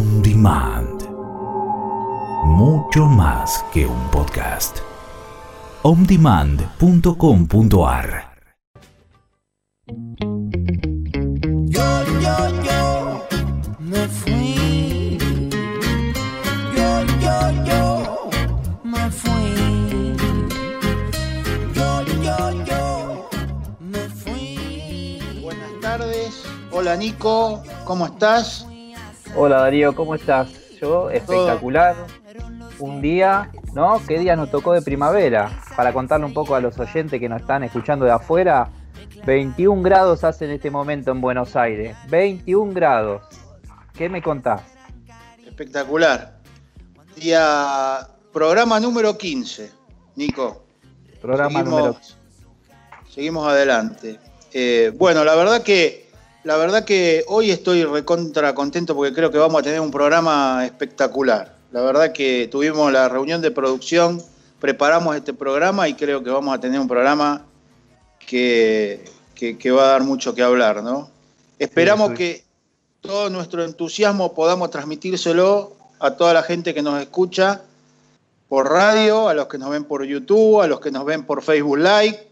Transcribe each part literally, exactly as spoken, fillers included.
On Demand. Mucho más que un podcast. on demand punto com punto a r. Yo, yo, yo me fui. Yo, yo, yo me fui. Yo, yo, yo me fui. Buenas tardes. Hola Nico, ¿cómo estás? Hola Darío, ¿cómo estás? Yo, espectacular. Un día, ¿no? ¿Qué día nos tocó de primavera? Para contarle un poco a los oyentes que nos están escuchando de afuera, veintiún grados hace en este momento en Buenos Aires. veintiún grados. ¿Qué me contás? Espectacular. Día, programa número quince, Nico. Programa seguimos, número... Seguimos adelante. Eh, bueno, la verdad que la verdad que hoy estoy recontra contento porque creo que vamos a tener un programa espectacular. La verdad que tuvimos la reunión de producción, preparamos este programa y creo que vamos a tener un programa que, que, que va a dar mucho que hablar, ¿no? Esperamos sí, sí. que todo nuestro entusiasmo podamos transmitírselo a toda la gente que nos escucha por radio, a los que nos ven por YouTube, a los que nos ven por Facebook Live.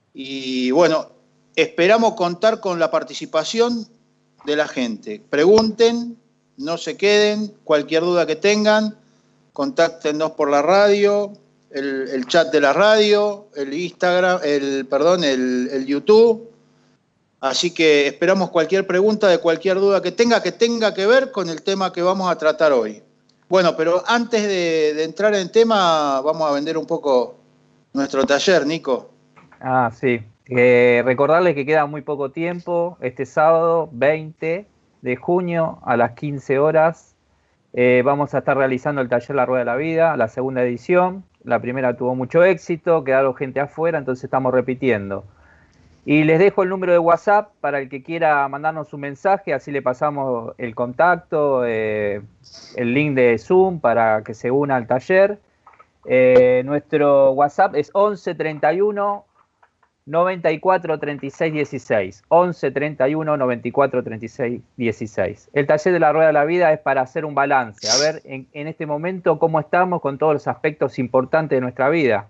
Y bueno, esperamos contar con la participación de la gente. Pregunten, no se queden, cualquier duda que tengan, contáctenos por la radio, el, el chat de la radio, el Instagram, el perdón, el, el YouTube. Así que esperamos cualquier pregunta de cualquier duda que tenga, que tenga que ver con el tema que vamos a tratar hoy. Bueno, pero antes de, de entrar en tema, vamos a vender un poco nuestro taller, Nico. Ah, sí. Eh, recordarles que queda muy poco tiempo, este sábado veinte de junio a las quince horas eh, vamos a estar realizando el taller La Rueda de la Vida, la segunda edición. La primera tuvo mucho éxito, quedaron gente afuera, entonces estamos repitiendo. Y les dejo el número de WhatsApp para el que quiera mandarnos un mensaje, así le pasamos el contacto, eh, el link de Zoom para que se una al taller. Eh, nuestro WhatsApp es once treinta y uno noventa y cuatro treinta y seis dieciséis. once treinta y uno noventa y cuatro treinta y seis dieciséis. El taller de la Rueda de la Vida es para hacer un balance, a ver en, en este momento cómo estamos con todos los aspectos importantes de nuestra vida.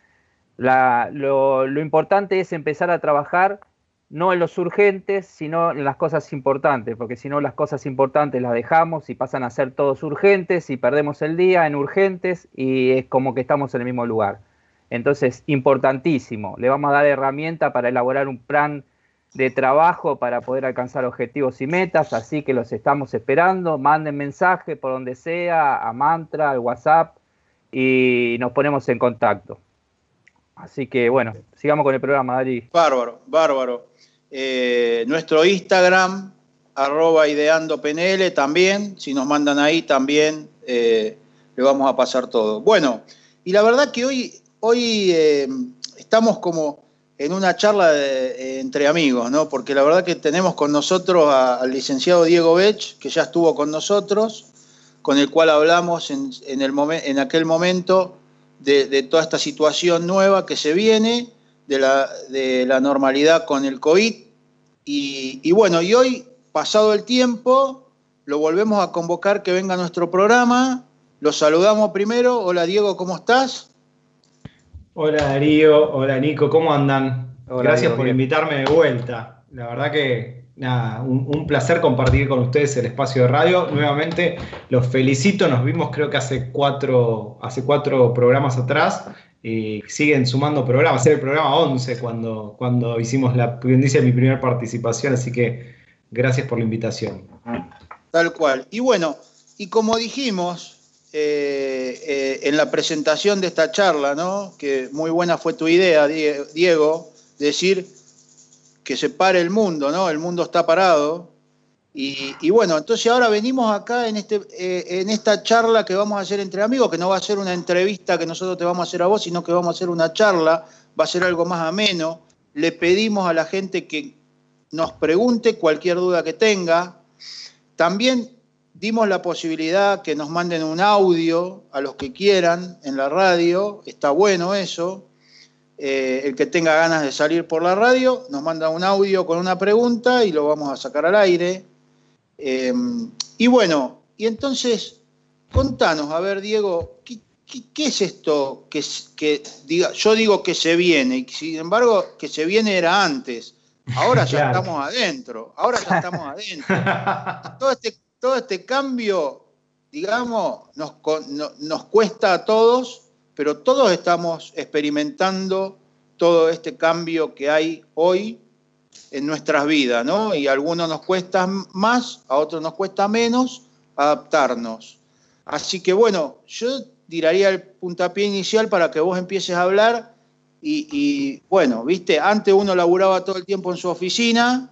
La, lo, lo importante es empezar a trabajar no en los urgentes, sino en las cosas importantes, porque si no las cosas importantes las dejamos y pasan a ser todos urgentes y perdemos el día en urgentes y es como que estamos en el mismo lugar. Entonces, importantísimo, le vamos a dar herramienta para elaborar un plan de trabajo para poder alcanzar objetivos y metas, así que los estamos esperando, manden mensaje por donde sea, a Mantra, al WhatsApp y nos ponemos en contacto. Así que bueno, sigamos con el programa, Dari. Bárbaro, bárbaro. Eh, nuestro Instagram, arroba ideandopnl también, si nos mandan ahí también eh, le vamos a pasar todo. Bueno, y la verdad que hoy... Hoy eh, estamos como en una charla de, eh, entre amigos, ¿no? Porque la verdad que tenemos con nosotros a, al licenciado Diego Bech, que ya estuvo con nosotros, con el cual hablamos en, en, el momen, en aquel momento de, de toda esta situación nueva que se viene, de la, de la normalidad con el COVID. Y, y bueno, y hoy, pasado el tiempo, lo volvemos a convocar que venga a nuestro programa. Lo saludamos primero. Hola Diego, ¿cómo estás? Hola Darío, hola Nico, ¿cómo andan? Hola, Gracias Diego, por bien. invitarme de vuelta. La verdad que nada, un, un placer compartir con ustedes el espacio de radio. Nuevamente los felicito, nos vimos creo que hace cuatro, hace cuatro programas atrás y siguen sumando programas. Era el programa once cuando, cuando hicimos la dice, mi primera participación, así que gracias por la invitación. Tal cual. Y bueno, y como dijimos... Eh, eh, en la presentación de esta charla, ¿no? Que muy buena fue tu idea, Diego, decir que se pare el mundo, ¿no? El mundo está parado. Y, y bueno, entonces ahora venimos acá en, este, eh, en esta charla que vamos a hacer entre amigos, que no va a ser una entrevista que nosotros te vamos a hacer a vos, sino que vamos a hacer una charla, va a ser algo más ameno. Le pedimos a la gente que nos pregunte cualquier duda que tenga. También dimos la posibilidad que nos manden un audio a los que quieran en la radio, está bueno eso. Eh, el que tenga ganas de salir por la radio nos manda un audio con una pregunta y lo vamos a sacar al aire. Eh, y bueno, y entonces, contanos, a ver, Diego, ¿qué, qué, qué es esto que, que diga, yo digo que se viene, y sin embargo, que se viene era antes, ahora ya Claro. estamos adentro, ahora ya estamos adentro. Todo este, todo este cambio, digamos, nos, no, nos cuesta a todos, pero todos estamos experimentando todo este cambio que hay hoy en nuestras vidas, ¿no? Y a algunos nos cuesta más, a otros nos cuesta menos adaptarnos. Así que bueno, yo tiraría el puntapié inicial para que vos empieces a hablar y, y bueno, viste, antes uno laburaba todo el tiempo en su oficina,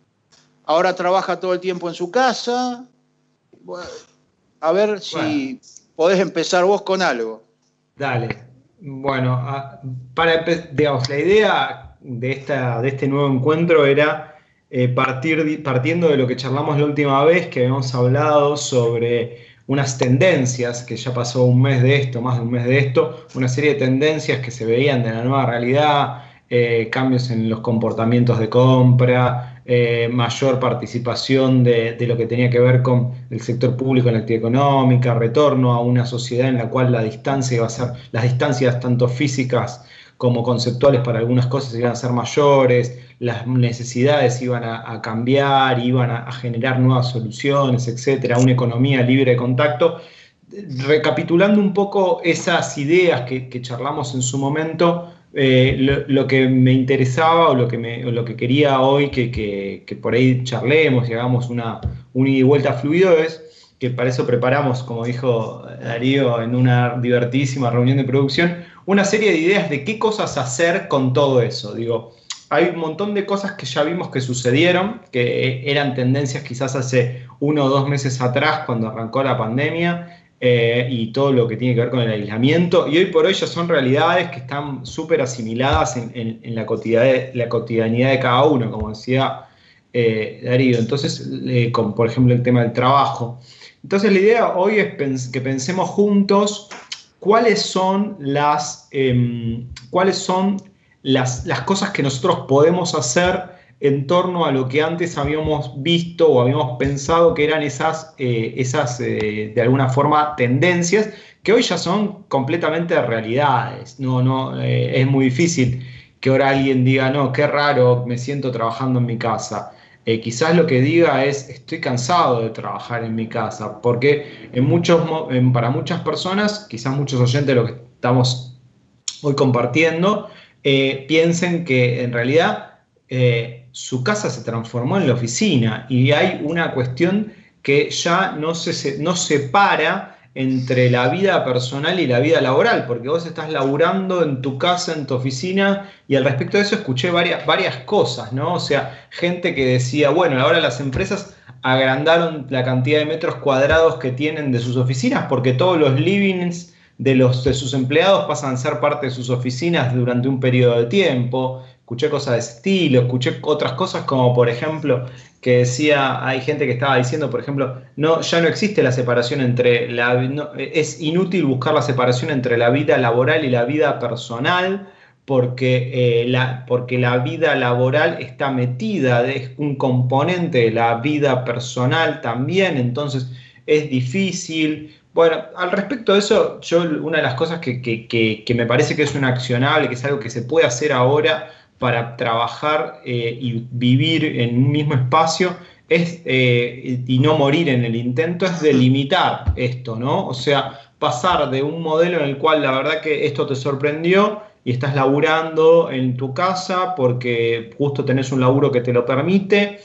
ahora trabaja todo el tiempo en su casa. Bueno, a ver si bueno. podés empezar vos con algo. Dale. Bueno, para digamos, la idea de, esta, de este nuevo encuentro era eh, partir, partiendo de lo que charlamos la última vez, que habíamos hablado sobre unas tendencias, que ya pasó un mes de esto, más de un mes de esto, una serie de tendencias que se veían de la nueva realidad, eh, cambios en los comportamientos de compra, eh, mayor participación de, de lo que tenía que ver con el sector público en la actividad económica, retorno a una sociedad en la cual la distancia iba a ser, las distancias tanto físicas como conceptuales para algunas cosas iban a ser mayores, las necesidades iban a, a cambiar, iban a, a generar nuevas soluciones, etcétera, una economía libre de contacto. Recapitulando un poco esas ideas que, que charlamos en su momento, eh, lo, lo que me interesaba o lo que, me, o lo que quería hoy que, que, que por ahí charlemos y hagamos una, una ida y vuelta fluido es que para eso preparamos, como dijo Darío en una divertidísima reunión de producción, una serie de ideas de qué cosas hacer con todo eso. Digo, hay un montón de cosas que ya vimos que sucedieron, que eran tendencias quizás hace uno o dos meses atrás cuando arrancó la pandemia eh, y todo lo que tiene que ver con el aislamiento, y hoy por hoy ya son realidades que están súper asimiladas en, en, en la, cotidianidad, la cotidianidad de cada uno, como decía eh, Darío. Entonces, eh, con, por ejemplo, el tema del trabajo. Entonces la idea hoy es pens- que pensemos juntos cuáles son las, eh, cuáles son las, las cosas que nosotros podemos hacer en torno a lo que antes habíamos visto o habíamos pensado que eran esas, eh, esas eh, de alguna forma, tendencias que hoy ya son completamente realidades. No, no, eh, es muy difícil que ahora alguien diga, no, qué raro, me siento trabajando en mi casa. Eh, quizás lo que diga es, estoy cansado de trabajar en mi casa, porque en muchos, en, para muchas personas, quizás muchos oyentes de lo que estamos hoy compartiendo, eh, piensen que en realidad eh, su casa se transformó en la oficina y hay una cuestión que ya no se no separa entre la vida personal y la vida laboral, porque vos estás laburando en tu casa, en tu oficina, y al respecto de eso escuché varias, varias cosas, ¿no? O sea, gente que decía, bueno, ahora las empresas agrandaron la cantidad de metros cuadrados que tienen de sus oficinas, porque todos los livings de, los, de sus empleados pasan a ser parte de sus oficinas durante un periodo de tiempo. Escuché cosas de ese estilo, escuché otras cosas como, por ejemplo, que decía, hay gente que estaba diciendo, por ejemplo, no, ya no existe la separación entre, la, no, es inútil buscar la separación entre la vida laboral y la vida personal, porque, eh, la, porque la vida laboral está metida, es un componente de la vida personal también, entonces es difícil. Bueno, al respecto de eso, yo una de las cosas que, que, que, que me parece que es un accionable, que es algo que se puede hacer ahora para trabajar eh, y vivir en un mismo espacio es, eh, y no morir en el intento, es delimitar esto, ¿no? O sea, pasar de un modelo en el cual la verdad que esto te sorprendió y estás laburando en tu casa porque justo tenés un laburo que te lo permite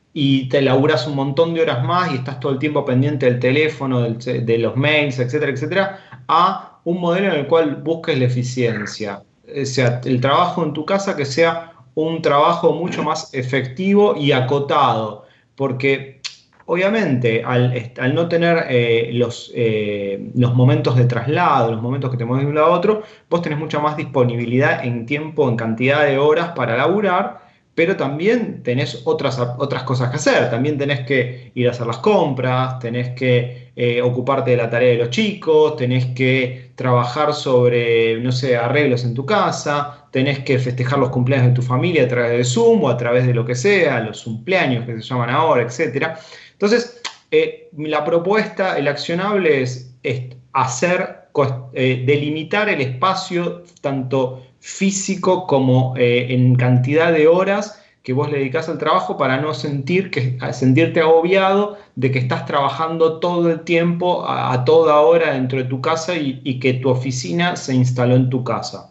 y te laburas un montón de horas más y estás todo el tiempo pendiente del teléfono, del, de los mails, etcétera, etcétera, a un modelo en el cual busques la eficiencia. O sea, el trabajo en tu casa que sea un trabajo mucho más efectivo y acotado, porque obviamente al, al no tener eh, los, eh, los momentos de traslado, los momentos que te mueves de un lado a otro, vos tenés mucha más disponibilidad en tiempo, en cantidad de horas para laburar, pero también tenés otras, otras cosas que hacer, también tenés que ir a hacer las compras, tenés que eh, ocuparte de la tarea de los chicos, tenés que trabajar sobre, no sé, arreglos en tu casa, tenés que festejar los cumpleaños de tu familia a través de Zoom o a través de lo que sea, los cumpleaños que se llaman ahora, etcétera. Entonces, eh, la propuesta, el accionable es, es hacer, eh, delimitar el espacio tanto físico como eh, en cantidad de horas que vos le dedicás al trabajo para no sentir que, sentirte agobiado de que estás trabajando todo el tiempo a, a toda hora dentro de tu casa y, y que tu oficina se instaló en tu casa.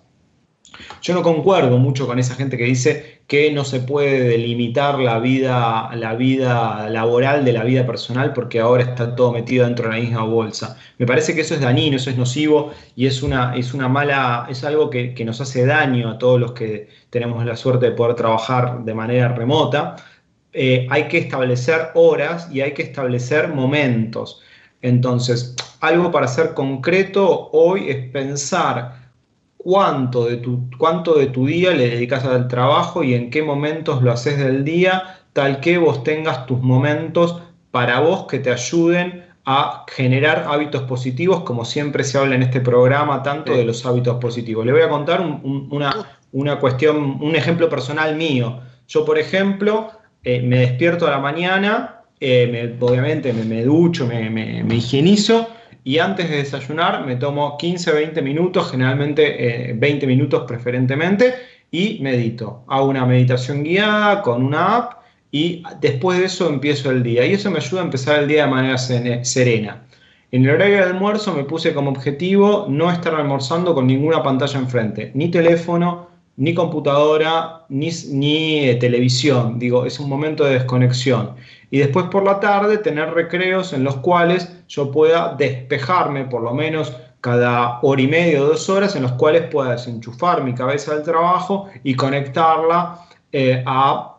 Yo no concuerdo mucho con esa gente que dice que no se puede delimitar la vida, la vida laboral de la vida personal porque ahora está todo metido dentro de la misma bolsa. Me parece que eso es dañino, eso es nocivo y es una, es una mala, es algo que, que nos hace daño a todos los que tenemos la suerte de poder trabajar de manera remota. Eh, hay que establecer horas y hay que establecer momentos. Entonces, algo para ser concreto hoy es pensar cuánto de tu, cuánto de tu día le dedicas al trabajo y en qué momentos lo haces del día, tal que vos tengas tus momentos para vos que te ayuden a generar hábitos positivos, como siempre se habla en este programa, tanto de los hábitos positivos. Le voy a contar un, un, una, una cuestión, un ejemplo personal mío. Yo, por ejemplo, eh, me despierto a la mañana, eh, me, obviamente me, me ducho, me, me, me higienizo, y antes de desayunar me tomo quince a veinte minutos, generalmente eh, veinte minutos preferentemente, y medito. Hago una meditación guiada con una app y después de eso empiezo el día. Y eso me ayuda a empezar el día de manera serena. En el horario de almuerzo me puse como objetivo no estar almorzando con ninguna pantalla enfrente, ni teléfono, ni computadora, ni, ni eh, televisión. Digo, es un momento de desconexión. Y después por la tarde tener recreos en los cuales yo pueda despejarme por lo menos cada hora y media o dos horas en los cuales pueda desenchufar mi cabeza del trabajo y conectarla eh, a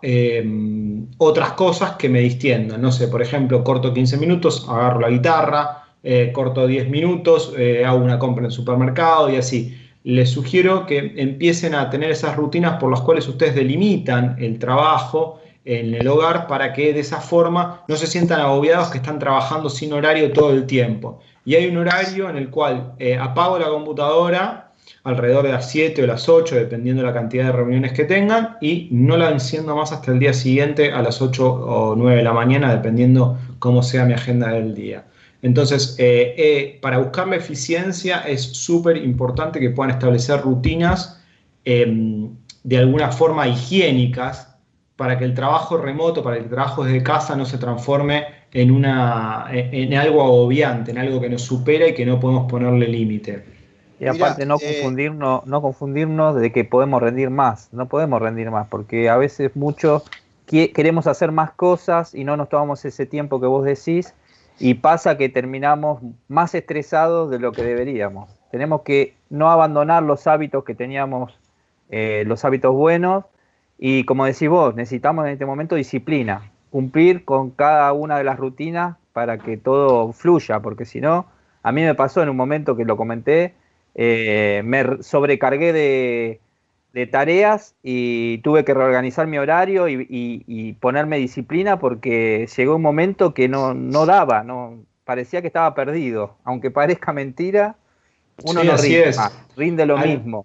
eh, otras cosas que me distiendan. No sé, por ejemplo, corto quince minutos, agarro la guitarra, eh, corto diez minutos, eh, hago una compra en el supermercado y así. Les sugiero que empiecen a tener esas rutinas por las cuales ustedes delimitan el trabajo en el hogar para que de esa forma no se sientan agobiados que están trabajando sin horario todo el tiempo. Y hay un horario en el cual eh, apago la computadora alrededor de las siete o las ocho, dependiendo de la cantidad de reuniones que tengan, y no la enciendo más hasta el día siguiente a las ocho o nueve de la mañana, dependiendo cómo sea mi agenda del día. Entonces, eh, eh, para buscar la eficiencia es súper importante que puedan establecer rutinas eh, de alguna forma higiénicas para que el trabajo remoto, para que el trabajo desde casa no se transforme en, una, en algo agobiante, en algo que nos supera y que no podemos ponerle límite. Y aparte Mirá, no, eh, confundirnos, no confundirnos de que podemos rendir más, no podemos rendir más, porque a veces mucho que, queremos hacer más cosas y no nos tomamos ese tiempo que vos decís, y pasa que terminamos más estresados de lo que deberíamos. Tenemos que no abandonar los hábitos que teníamos, eh, los hábitos buenos, y como decís vos, necesitamos en este momento disciplina, cumplir con cada una de las rutinas para que todo fluya, porque si no, a mí me pasó en un momento que lo comenté, eh, me sobrecargué de, de tareas y tuve que reorganizar mi horario y, y, y ponerme disciplina porque llegó un momento que no, no daba, no, parecía que estaba perdido, aunque parezca mentira, uno sí, no rinde más, rinde lo Hay... mismo.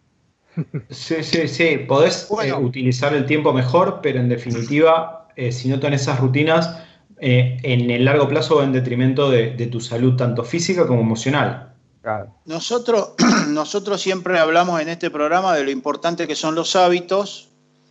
Sí, sí, sí, podés bueno. eh, utilizar el tiempo mejor, pero en definitiva, eh, si no tenés esas rutinas, eh, en el largo plazo va en detrimento de, de tu salud, tanto física como emocional. Claro. Nosotros, nosotros siempre hablamos en este programa de lo importante que son los hábitos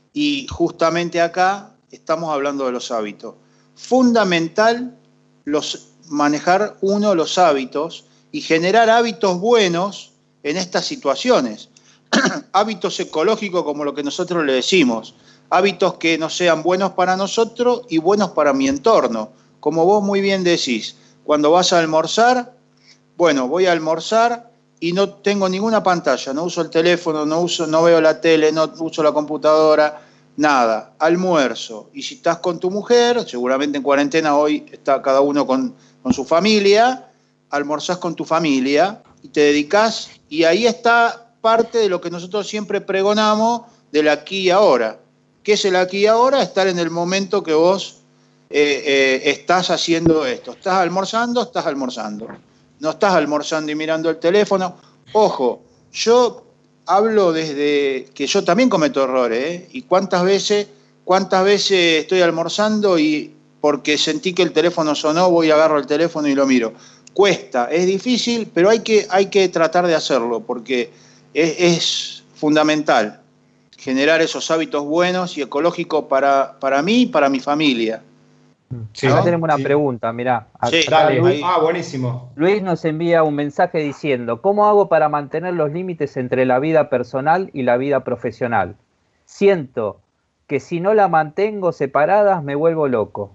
y justamente acá estamos hablando de los hábitos. Fundamental los, manejar uno los hábitos y generar hábitos buenos en estas situaciones. Hábitos ecológicos como lo que nosotros le decimos, hábitos que no sean buenos para nosotros y buenos para mi entorno. Como vos muy bien decís, cuando vas a almorzar, bueno, voy a almorzar y no tengo ninguna pantalla, no uso el teléfono, no, uso, no veo la tele, no uso la computadora, nada, almuerzo. Y si estás con tu mujer, seguramente en cuarentena hoy está cada uno con, con su familia, almorzás con tu familia y te dedicás, y ahí está parte de lo que nosotros siempre pregonamos del aquí y ahora. ¿Qué es el aquí y ahora? Estar en el momento que vos eh, eh, estás haciendo esto. ¿Estás almorzando? Estás almorzando. No estás almorzando y mirando el teléfono. Ojo, yo hablo desde que yo también cometo errores, ¿eh? Y cuántas veces, cuántas veces estoy almorzando y porque sentí que el teléfono sonó, voy, agarro el teléfono y lo miro. Cuesta, es difícil, pero hay que, hay que tratar de hacerlo, porque es, es fundamental generar esos hábitos buenos y ecológicos para, para mí y para mi familia. Sí, acá ¿no? tenemos una Sí. pregunta, mirá. Sí, Acá Dale, Luis, ah, buenísimo. Luis nos envía un mensaje diciendo: ¿cómo hago para mantener los límites entre la vida personal y la vida profesional? Siento que si no la mantengo separadas me vuelvo loco.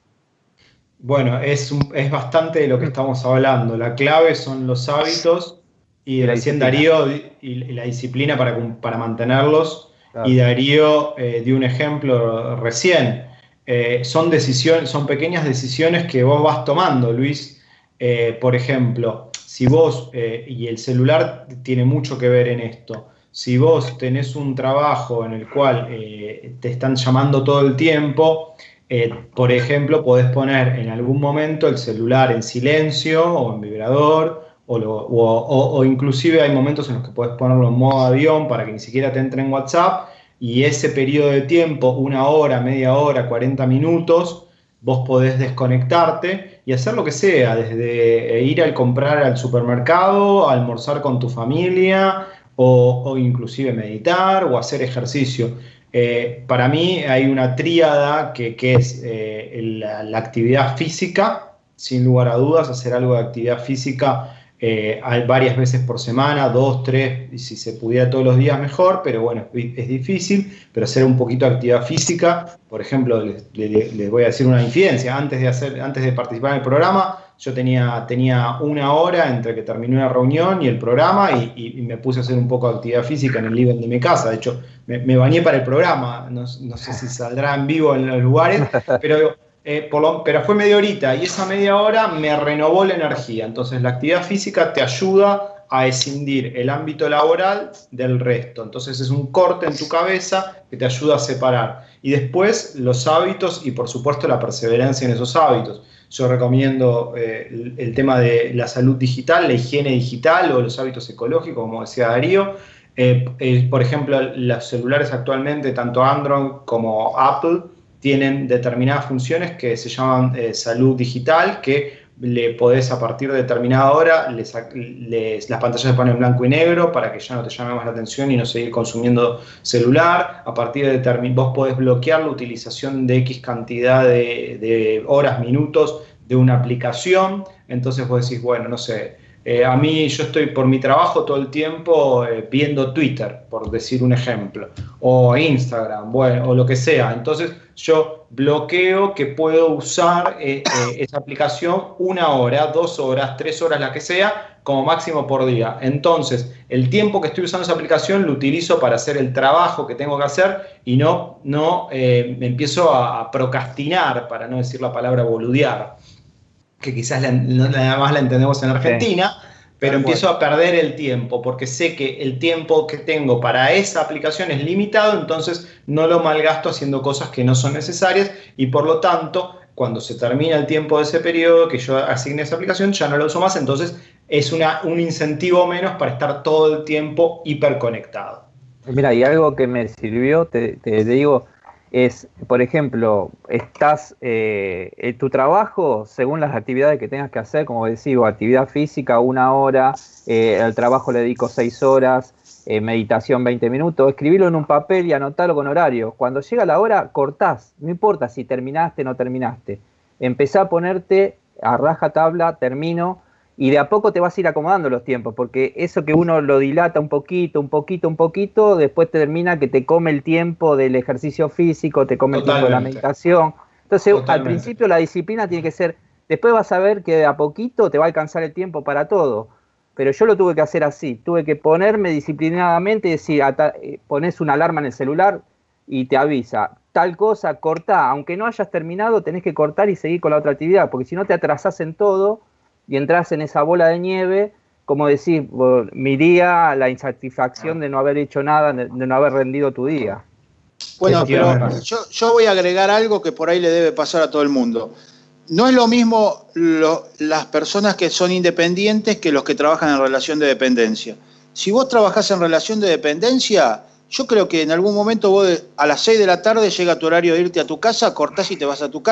Bueno, es, un- es bastante de lo que estamos hablando. La clave son los hábitos y Y la recién disciplina. Darío y, y la disciplina para, cum- para mantenerlos. Claro. Y Darío eh, dio un ejemplo recién. Eh, son decisiones, son pequeñas decisiones que vos vas tomando, Luis. Eh, por ejemplo, si vos, eh, y el celular tiene mucho que ver en esto, si vos tenés un trabajo en el cual eh, te están llamando todo el tiempo, eh, por ejemplo, podés poner en algún momento el celular en silencio o en vibrador, o, lo- o- o- o inclusive hay momentos en los que podés ponerlo en modo avión para que ni siquiera te entre en WhatsApp, y ese periodo de tiempo, una hora, media hora, cuarenta minutos, vos podés desconectarte y hacer lo que sea, desde eh, ir al comprar al supermercado, a almorzar con tu familia, o, o inclusive meditar o hacer ejercicio. Eh, para mí hay una tríada que, que es eh, la, la actividad física, sin lugar a dudas, hacer algo de actividad física eh, hay varias veces por semana, dos, tres, y si se pudiera todos los días mejor, pero bueno, es, es difícil, pero hacer un poquito de actividad física. Por ejemplo, les, les, les voy a decir una infidencia, antes de, hacer, antes de participar en el programa, yo tenía, tenía una hora entre que terminé una reunión y el programa, y, y, y me puse a hacer un poco de actividad física en el living de mi casa. De hecho, me, me bañé para el programa, no, no sé si saldrá en vivo en los lugares, pero, eh, por lo, pero fue media horita, y esa media hora me renovó la energía. Entonces la actividad física te ayuda a escindir el ámbito laboral del resto. Entonces es un corte en tu cabeza que te ayuda a separar. Y después los hábitos y por supuesto la perseverancia en esos hábitos. Yo recomiendo eh, el, el tema de la salud digital, la higiene digital o los hábitos ecológicos, como decía Darío. Eh, eh, por ejemplo, los celulares actualmente, tanto Android como Apple, tienen determinadas funciones que se llaman eh, salud digital, que le podés a partir de determinada hora, les, les, las pantallas se ponen en blanco y negro para que ya no te llame más la atención y no seguir consumiendo celular. A partir de determin, vos podés bloquear la utilización de X cantidad de, de horas, minutos de una aplicación. Entonces vos decís, bueno, no sé, eh, a mí yo estoy por mi trabajo todo el tiempo eh, viendo Twitter, por decir un ejemplo, o Instagram, bueno, o lo que sea. Entonces yo bloqueo que puedo usar eh, eh, esa aplicación una hora, dos horas, tres horas, la que sea, como máximo por día. Entonces, el tiempo que estoy usando esa aplicación lo utilizo para hacer el trabajo que tengo que hacer y no, no eh, me empiezo a, a procrastinar, para no decir la palabra boludear, que quizás la, nada más la entendemos en Argentina, sí. Pero empiezo a perder el tiempo, porque sé que el tiempo que tengo para esa aplicación es limitado, entonces no lo malgasto haciendo cosas que no son necesarias, y por lo tanto, cuando se termina el tiempo de ese periodo que yo asigné a esa aplicación, ya no la uso más, entonces es una, un incentivo menos para estar todo el tiempo hiperconectado. Mira, y algo que me sirvió, te, te, te digo, es, por ejemplo, estás eh, en tu trabajo, según las actividades que tengas que hacer, como decís, actividad física una hora, eh, al trabajo le dedico seis horas, eh, meditación veinte minutos, escribirlo en un papel y anotarlo con horario. Cuando llega la hora, cortás, no importa si terminaste o no terminaste. Empezá a ponerte a raja tabla, termino, y de a poco te vas a ir acomodando los tiempos, porque eso que uno lo dilata un poquito, un poquito, un poquito, después termina que te come el tiempo del ejercicio físico, te come Totalmente. el tiempo de la meditación. Entonces, Totalmente. Al principio la disciplina tiene que ser, después vas a ver que de a poquito te va a alcanzar el tiempo para todo. Pero yo lo tuve que hacer así, tuve que ponerme disciplinadamente y decir, pones una alarma en el celular y te avisa, tal cosa, cortá, aunque no hayas terminado, tenés que cortar y seguir con la otra actividad, porque si no te atrasás en todo y entras en esa bola de nieve, como decir, mi día, la insatisfacción de no haber hecho nada, de no haber rendido tu día. Bueno, pero yo, yo voy a agregar algo que por ahí le debe pasar a todo el mundo. No es lo mismo lo, las personas que son independientes que los que trabajan en relación de dependencia. Si vos trabajás en relación de dependencia, yo creo que en algún momento vos a las seis de la tarde llega tu horario de irte a tu casa, cortás y te vas a tu casa,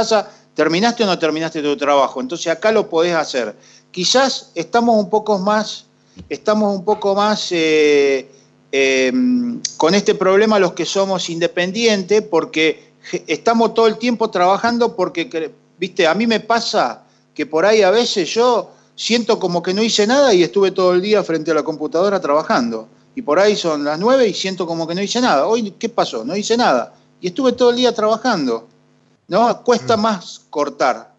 terminaste o no terminaste tu trabajo. Entonces acá lo podés hacer. Quizás estamos un poco más, estamos un poco más eh, eh, con este problema los que somos independientes, porque estamos todo el tiempo trabajando porque, viste, a mí me pasa que por ahí a veces yo siento como que no hice nada y estuve todo el día frente a la computadora trabajando. Y por ahí son las nueve y siento como que no hice nada. Hoy, ¿qué pasó? No hice nada. Y estuve todo el día trabajando. ¿No? Cuesta más cortar.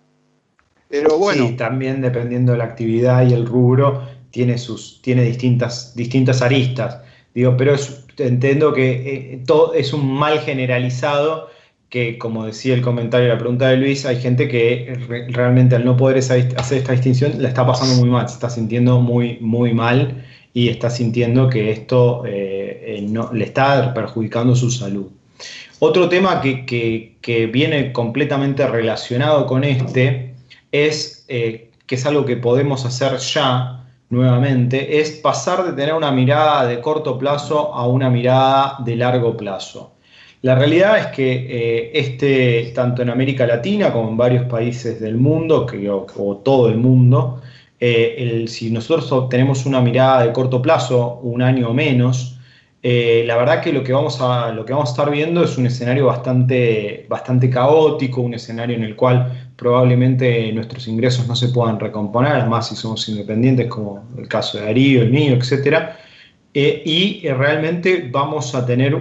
Pero bueno. Sí, también dependiendo de la actividad y el rubro, tiene, sus, tiene distintas, distintas aristas. Digo, pero es, entiendo que eh, todo es un mal generalizado que, como decía el comentario de la pregunta de Luis, hay gente que re, realmente al no poder esa, hacer esta distinción la está pasando muy mal, se está sintiendo muy, muy mal y está sintiendo que esto eh, eh, no, le está perjudicando su salud. Otro tema que, que, que viene completamente relacionado con este es, eh, que es algo que podemos hacer ya nuevamente, es pasar de tener una mirada de corto plazo a una mirada de largo plazo. La realidad es que eh, este, tanto en América Latina como en varios países del mundo, que, o, o todo el mundo, eh, el, si nosotros tenemos una mirada de corto plazo, un año o menos, Eh, la verdad que lo que, vamos a, lo que vamos a estar viendo es un escenario bastante, bastante caótico, un escenario en el cual probablemente nuestros ingresos no se puedan recomponer, además si somos independientes, como el caso de Darío, el mío, etcétera. Eh, y eh, realmente vamos a tener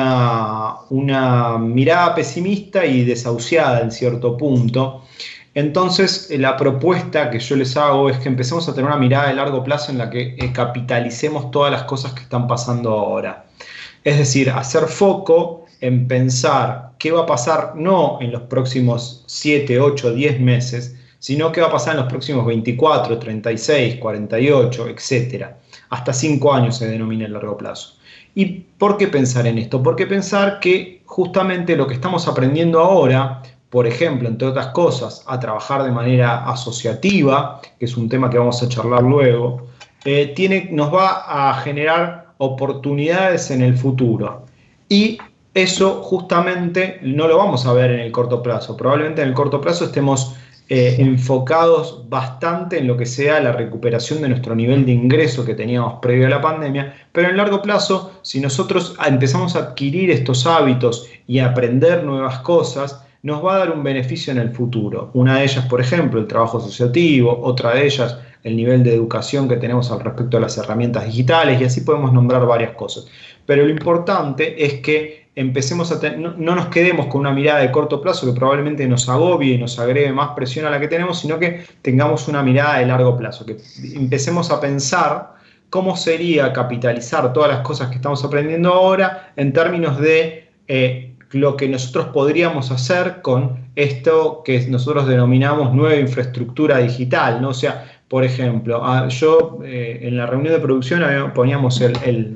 una, una mirada pesimista y desahuciada en cierto punto. Entonces, eh, la propuesta que yo les hago es que empecemos a tener una mirada de largo plazo en la que eh, capitalicemos todas las cosas que están pasando ahora. Es decir, hacer foco en pensar qué va a pasar no en los próximos siete, ocho, diez meses, sino qué va a pasar en los próximos veinticuatro, treinta y seis, cuarenta y ocho, etcétera. Hasta cinco años se denomina el largo plazo. ¿Y por qué pensar en esto? Porque pensar que justamente lo que estamos aprendiendo ahora, por ejemplo, entre otras cosas, a trabajar de manera asociativa, que es un tema que vamos a charlar luego, eh, tiene, nos va a generar oportunidades en el futuro. Y eso justamente no lo vamos a ver en el corto plazo. Probablemente en el corto plazo estemos eh, enfocados bastante en lo que sea la recuperación de nuestro nivel de ingreso que teníamos previo a la pandemia, pero en largo plazo, si nosotros empezamos a adquirir estos hábitos y a aprender nuevas cosas, nos va a dar un beneficio en el futuro. Una de ellas, por ejemplo, el trabajo asociativo, otra de ellas, el nivel de educación que tenemos al respecto de las herramientas digitales, y así podemos nombrar varias cosas. Pero lo importante es que empecemos a tener, no, no nos quedemos con una mirada de corto plazo que probablemente nos agobie y nos agregue más presión a la que tenemos, sino que tengamos una mirada de largo plazo, que empecemos a pensar cómo sería capitalizar todas las cosas que estamos aprendiendo ahora en términos de eh, lo que nosotros podríamos hacer con esto que nosotros denominamos nueva infraestructura digital, ¿no? O sea, por ejemplo, yo eh, en la reunión de producción poníamos el, el,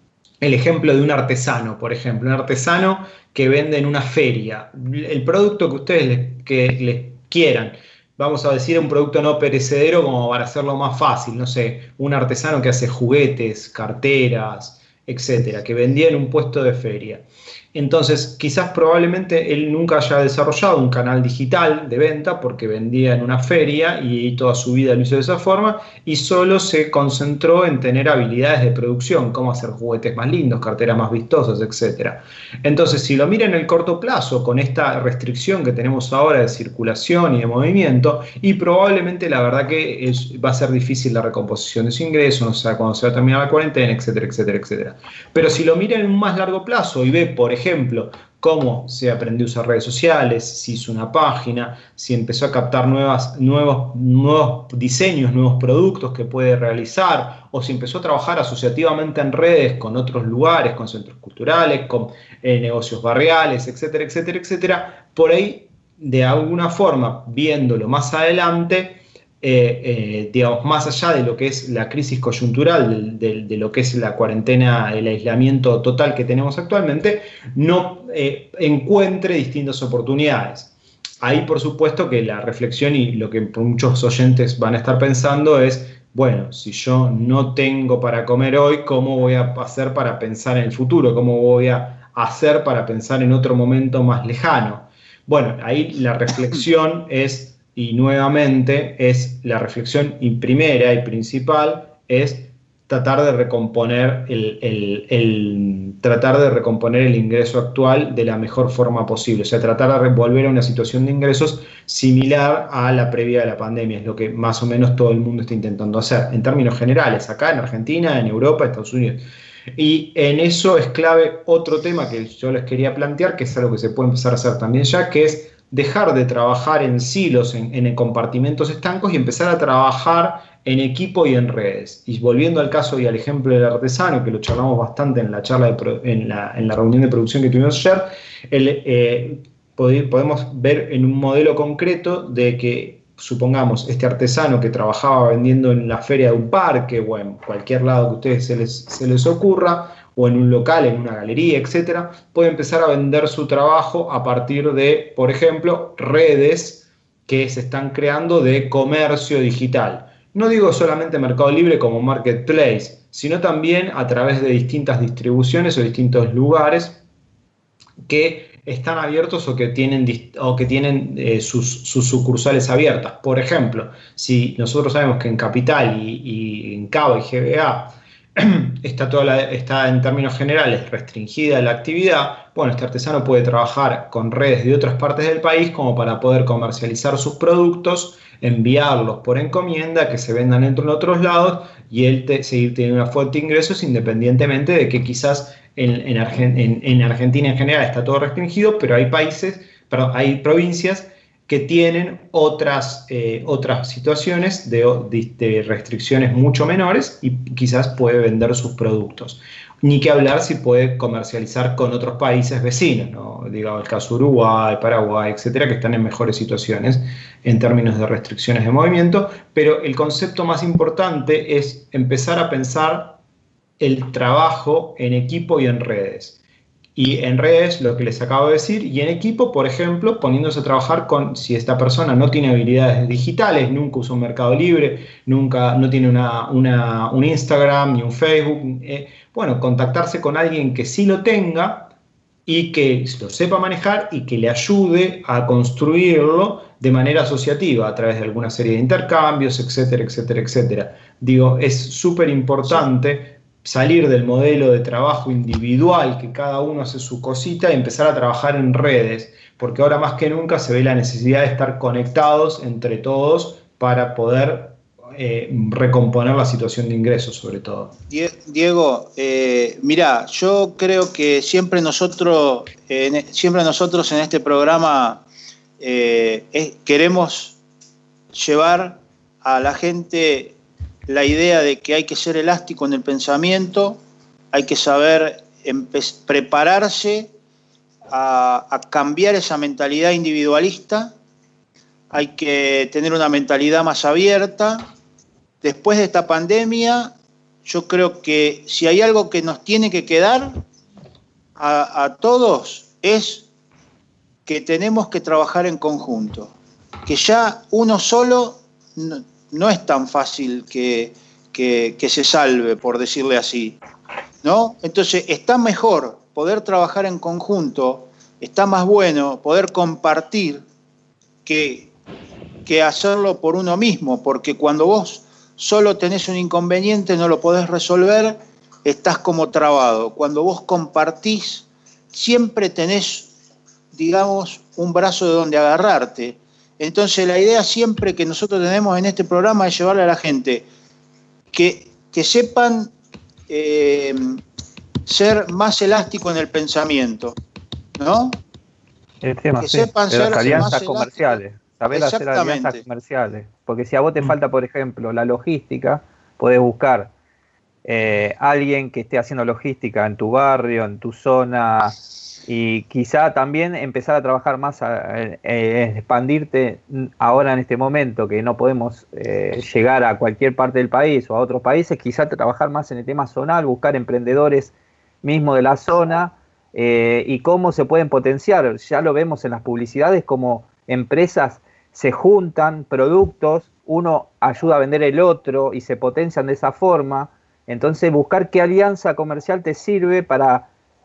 el ejemplo de un artesano, por ejemplo, un artesano que vende en una feria. El producto que ustedes les, que les quieran, vamos a decir un producto no perecedero como para hacerlo más fácil, no sé, un artesano que hace juguetes, carteras, etcétera, que vendía en un puesto de feria. Entonces, quizás probablemente él nunca haya desarrollado un canal digital de venta porque vendía en una feria y toda su vida lo hizo de esa forma y solo se concentró en tener habilidades de producción, cómo hacer juguetes más lindos, carteras más vistosas, etcétera. Entonces, si lo mira en el corto plazo con esta restricción que tenemos ahora de circulación y de movimiento, y probablemente la verdad que es, va a ser difícil la recomposición de su ingreso, no sé cuándo se va a terminar la cuarentena, etcétera, etcétera, etcétera. Pero si lo mira en un más largo plazo y ve, por ejemplo, ejemplo, cómo se aprendió a usar redes sociales, si hizo una página, si empezó a captar nuevas, nuevos, nuevos diseños, nuevos productos que puede realizar, o si empezó a trabajar asociativamente en redes con otros lugares, con centros culturales, con eh, negocios barriales, etcétera, etcétera, etcétera, por ahí, de alguna forma, viéndolo más adelante, Eh, eh, digamos, más allá de lo que es la crisis coyuntural, de, de, de lo que es la cuarentena, el aislamiento total que tenemos actualmente, no eh, encuentre distintas oportunidades. Ahí, por supuesto, que la reflexión y lo que muchos oyentes van a estar pensando es, bueno, si yo no tengo para comer hoy, ¿cómo voy a hacer para pensar en el futuro? ¿Cómo voy a hacer para pensar en otro momento más lejano? Bueno, ahí la reflexión es, y nuevamente, es la reflexión y primera y principal, es tratar de recomponer el, el, el, tratar de recomponer el ingreso actual de la mejor forma posible. O sea, tratar de volver a una situación de ingresos similar a la previa de la pandemia. Es lo que más o menos todo el mundo está intentando hacer, en términos generales, acá en Argentina, en Europa, Estados Unidos. Y en eso es clave otro tema que yo les quería plantear, que es algo que se puede empezar a hacer también ya, que es dejar de trabajar en silos, en, en compartimentos estancos y empezar a trabajar en equipo y en redes. Y volviendo al caso y al ejemplo del artesano, que lo charlamos bastante en la charla de, en, la, en la reunión de producción que tuvimos ayer, el, eh, podemos ver en un modelo concreto de que, supongamos, este artesano que trabajaba vendiendo en la feria de un parque o en cualquier lado que a ustedes se les, se les ocurra, o en un local, en una galería, etcétera, puede empezar a vender su trabajo a partir de, por ejemplo, redes que se están creando de comercio digital. No digo solamente Mercado Libre como marketplace, sino también a través de distintas distribuciones o distintos lugares que están abiertos o que tienen, o que tienen eh, sus, sus sucursales abiertas. Por ejemplo, si nosotros sabemos que en Capital y, y en Cava y G B A está, toda la, está en términos generales restringida la actividad, bueno, este artesano puede trabajar con redes de otras partes del país como para poder comercializar sus productos, enviarlos por encomienda, que se vendan en otros lados y él te, seguir teniendo una fuente de ingresos independientemente de que quizás en, en, Argen, en, en Argentina en general está todo restringido, pero hay países, perdón, hay provincias que tienen otras, eh, otras situaciones de, de, de restricciones mucho menores y quizás puede vender sus productos. Ni que hablar si puede comercializar con otros países vecinos, ¿no? Digamos el caso Uruguay, Paraguay, etcétera, que están en mejores situaciones en términos de restricciones de movimiento, pero el concepto más importante es empezar a pensar el trabajo en equipo y en redes. Y en redes, lo que les acabo de decir, y en equipo, por ejemplo, poniéndose a trabajar con, si esta persona no tiene habilidades digitales, nunca usa un Mercado Libre, nunca, no tiene una, una, un Instagram ni un Facebook, eh, bueno, contactarse con alguien que sí lo tenga y que lo sepa manejar y que le ayude a construirlo de manera asociativa a través de alguna serie de intercambios, etcétera, etcétera, etcétera. Digo, es súper importante salir del modelo de trabajo individual, que cada uno hace su cosita, y empezar a trabajar en redes, porque ahora más que nunca se ve la necesidad de estar conectados entre todos para poder eh, recomponer la situación de ingresos, sobre todo. Diego, eh, mirá, yo creo que siempre nosotros, eh, siempre nosotros en este programa eh, es, queremos llevar a la gente la idea de que hay que ser elástico en el pensamiento, hay que saber prepararse a, a cambiar esa mentalidad individualista, hay que tener una mentalidad más abierta. Después de esta pandemia, yo creo que si hay algo que nos tiene que quedar a, a todos es que tenemos que trabajar en conjunto, que ya uno solo no, no es tan fácil que, que, que se salve, por decirle así, ¿no? Entonces está mejor poder trabajar en conjunto, está más bueno poder compartir que, que hacerlo por uno mismo, porque cuando vos solo tenés un inconveniente, no lo podés resolver, estás como trabado. Cuando vos compartís, siempre tenés, digamos, un brazo de donde agarrarte. Entonces la idea siempre que nosotros tenemos en este programa es llevarle a la gente que, que sepan eh, ser más elástico en el pensamiento, ¿no? El tema, que sí, sepan de ser las alianzas más comerciales, saber hacer alianzas comerciales, porque si a vos te falta, por ejemplo, la logística, podés buscar eh, alguien que esté haciendo logística en tu barrio, en tu zona, y quizá también empezar a trabajar más, a, a, a expandirte ahora en este momento que no podemos eh, llegar a cualquier parte del país o a otros países, quizá trabajar más en el tema zonal, buscar emprendedores mismo de la zona eh, y cómo se pueden potenciar. Ya lo vemos en las publicidades, como empresas se juntan productos, uno ayuda a vender el otro y se potencian de esa forma. Entonces buscar qué alianza comercial te sirve para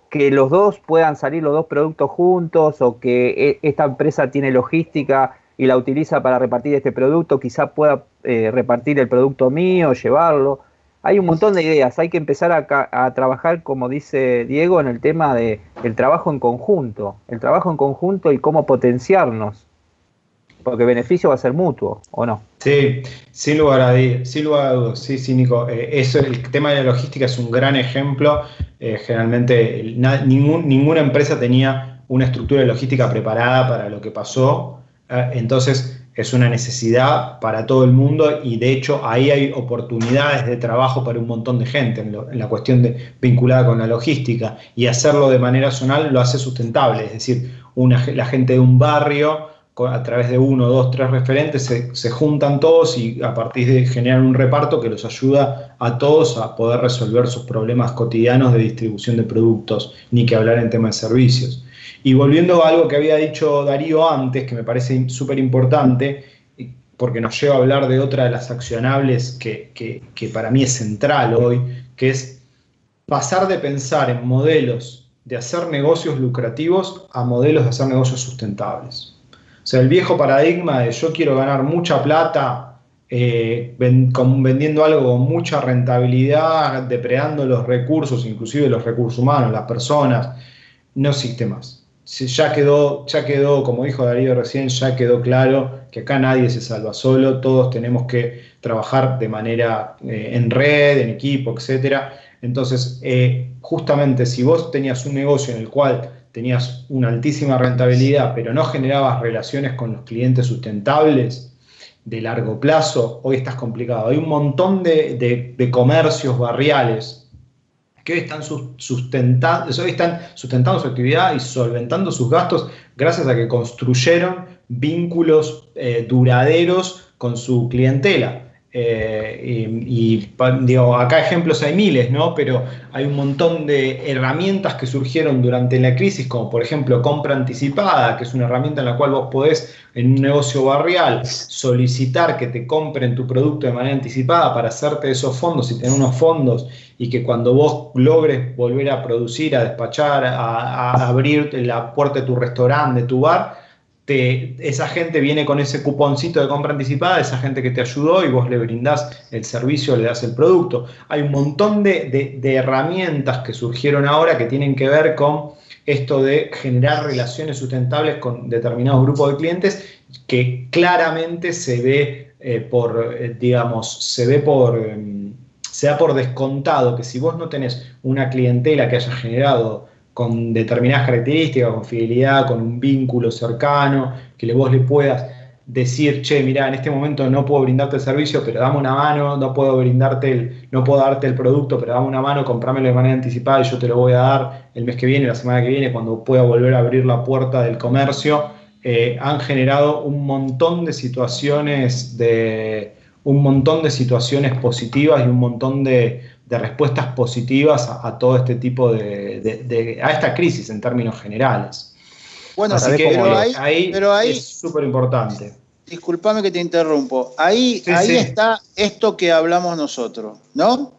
que los dos puedan salir los dos productos juntos, o que esta empresa tiene logística y la utiliza para repartir este producto, quizá pueda eh, repartir el producto mío, llevarlo. Hay un montón de ideas, hay que empezar a, a trabajar, como dice Diego, en el tema de el trabajo en conjunto, el trabajo en conjunto y cómo potenciarnos, porque el beneficio va a ser mutuo, ¿o no? Sí, sin lugar a, sin lugar a dudas, sí, sí, Nico. Eh, eso, el tema de la logística es un gran ejemplo. Eh, generalmente na, ningún, ninguna empresa tenía una estructura de logística preparada para lo que pasó. Eh, entonces es una necesidad para todo el mundo y de hecho ahí hay oportunidades de trabajo para un montón de gente en, lo, en la cuestión de, vinculada con la logística, y hacerlo de manera zonal lo hace sustentable. Es decir, una, la gente de un barrio, a través de uno, dos, tres referentes, se, se juntan todos y a partir de generar un reparto que los ayuda a todos a poder resolver sus problemas cotidianos de distribución de productos, ni que hablar en tema de servicios. Y volviendo a algo que había dicho Darío antes, que me parece súper importante, porque nos lleva a hablar de otra de las accionables que, que, que para mí es central hoy, que es pasar de pensar en modelos de hacer negocios lucrativos a modelos de hacer negocios sustentables. O sea, el viejo paradigma de yo quiero ganar mucha plata eh, ven, con, vendiendo algo con mucha rentabilidad, depredando los recursos, inclusive los recursos humanos, las personas, no existe más. Ya quedó, ya quedó, como dijo Darío recién, ya quedó claro que acá nadie se salva solo, todos tenemos que trabajar de manera eh, en red, en equipo, etcétera. Entonces, eh, justamente si vos tenías un negocio en el cual tenías una altísima rentabilidad, pero no generabas relaciones con los clientes sustentables de largo plazo, hoy estás complicado. Hay un montón de, de, de comercios barriales que hoy están, sustentando, hoy están sustentando su actividad y solventando sus gastos gracias a que construyeron vínculos eh, duraderos con su clientela. Eh, y, y digo, acá ejemplos hay miles, ¿no? Pero hay un montón de herramientas que surgieron durante la crisis, como por ejemplo compra anticipada, que es una herramienta en la cual vos podés en un negocio barrial solicitar que te compren tu producto de manera anticipada para hacerte esos fondos y tener unos fondos, y que cuando vos logres volver a producir, a despachar, a, a abrir la puerta de tu restaurante, de tu bar, Te, esa gente viene con ese cuponcito de compra anticipada, esa gente que te ayudó, y vos le brindás el servicio, le das el producto. Hay un montón de, de, de herramientas que surgieron ahora que tienen que ver con esto de generar relaciones sustentables con determinados grupos de clientes, que claramente se ve eh, por, eh, digamos, se ve por, eh, se da por descontado que si vos no tenés una clientela que haya generado con determinadas características, con fidelidad, con un vínculo cercano, que vos le puedas decir, che, mirá, en este momento no puedo brindarte el servicio, pero dame una mano, no puedo brindarte el, no puedo darte el producto, pero dame una mano, comprámelo de manera anticipada y yo te lo voy a dar el mes que viene, la semana que viene, cuando pueda volver a abrir la puerta del comercio. Eh, han generado un montón de situaciones de un montón de situaciones positivas y un montón de de respuestas positivas a, a todo este tipo de, de, de, a esta crisis en términos generales. Bueno, así que pero eh, ahí, ahí, pero ahí es súper importante. Disculpame que te interrumpo. Ahí, sí, ahí sí. está esto que hablamos nosotros, ¿no?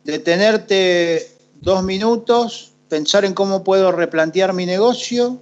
Detenerte dos minutos, pensar en cómo puedo replantear mi negocio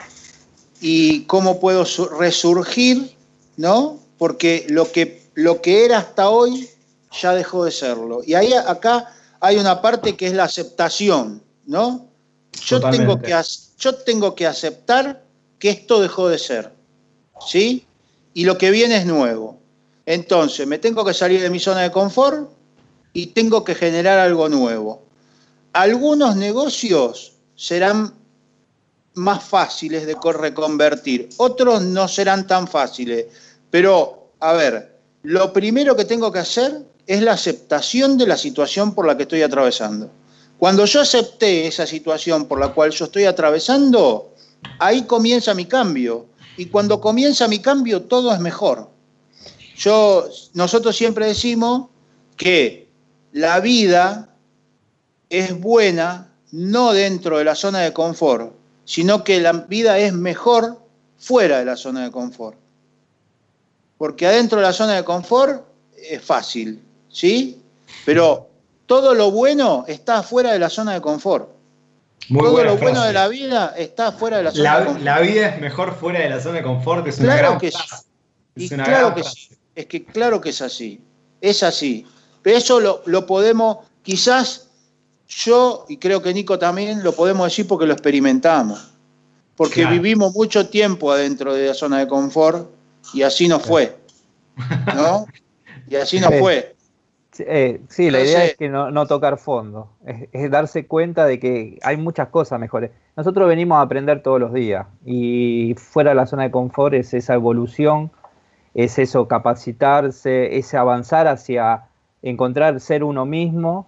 y cómo puedo resurgir, ¿no? Porque lo que, lo que era hasta hoy ya dejó de serlo. Y ahí acá hay una parte que es la aceptación, ¿no? Yo tengo, que, yo tengo que aceptar que esto dejó de ser, ¿sí? Y lo que viene es nuevo. Entonces, me tengo que salir de mi zona de confort y tengo que generar algo nuevo. Algunos negocios serán más fáciles de reconvertir, otros no serán tan fáciles. Pero, a ver, lo primero que tengo que hacer es la aceptación de la situación por la que estoy atravesando. Cuando yo acepté esa situación por la cual yo estoy atravesando, ahí comienza mi cambio. Y cuando comienza mi cambio, todo es mejor. Yo, nosotros siempre decimos que la vida es buena no dentro de la zona de confort, sino que la vida es mejor fuera de la zona de confort. Porque adentro de la zona de confort es fácil, ¿sí? Pero todo lo bueno está afuera de la zona de confort. Muy todo buena lo bueno frase. de la vida está fuera de la zona La, de confort. la vida es mejor fuera de la zona de confort, es una Claro gran que frase. sí. Y Es una claro gran que frase. sí. Es que claro que es así. Es así. Pero eso lo, lo podemos, quizás yo, y creo que Nico también, lo podemos decir porque lo experimentamos. Porque Claro. vivimos mucho tiempo adentro de la zona de confort y así no fue. ¿No? Y así no Sí. fue. Sí, eh, sí, la idea Entonces- es que no, no tocar fondo, es, es darse cuenta de que hay muchas cosas mejores. Nosotros venimos a aprender todos los días y fuera de la zona de confort es esa evolución, es eso, capacitarse, ese avanzar hacia encontrar ser uno mismo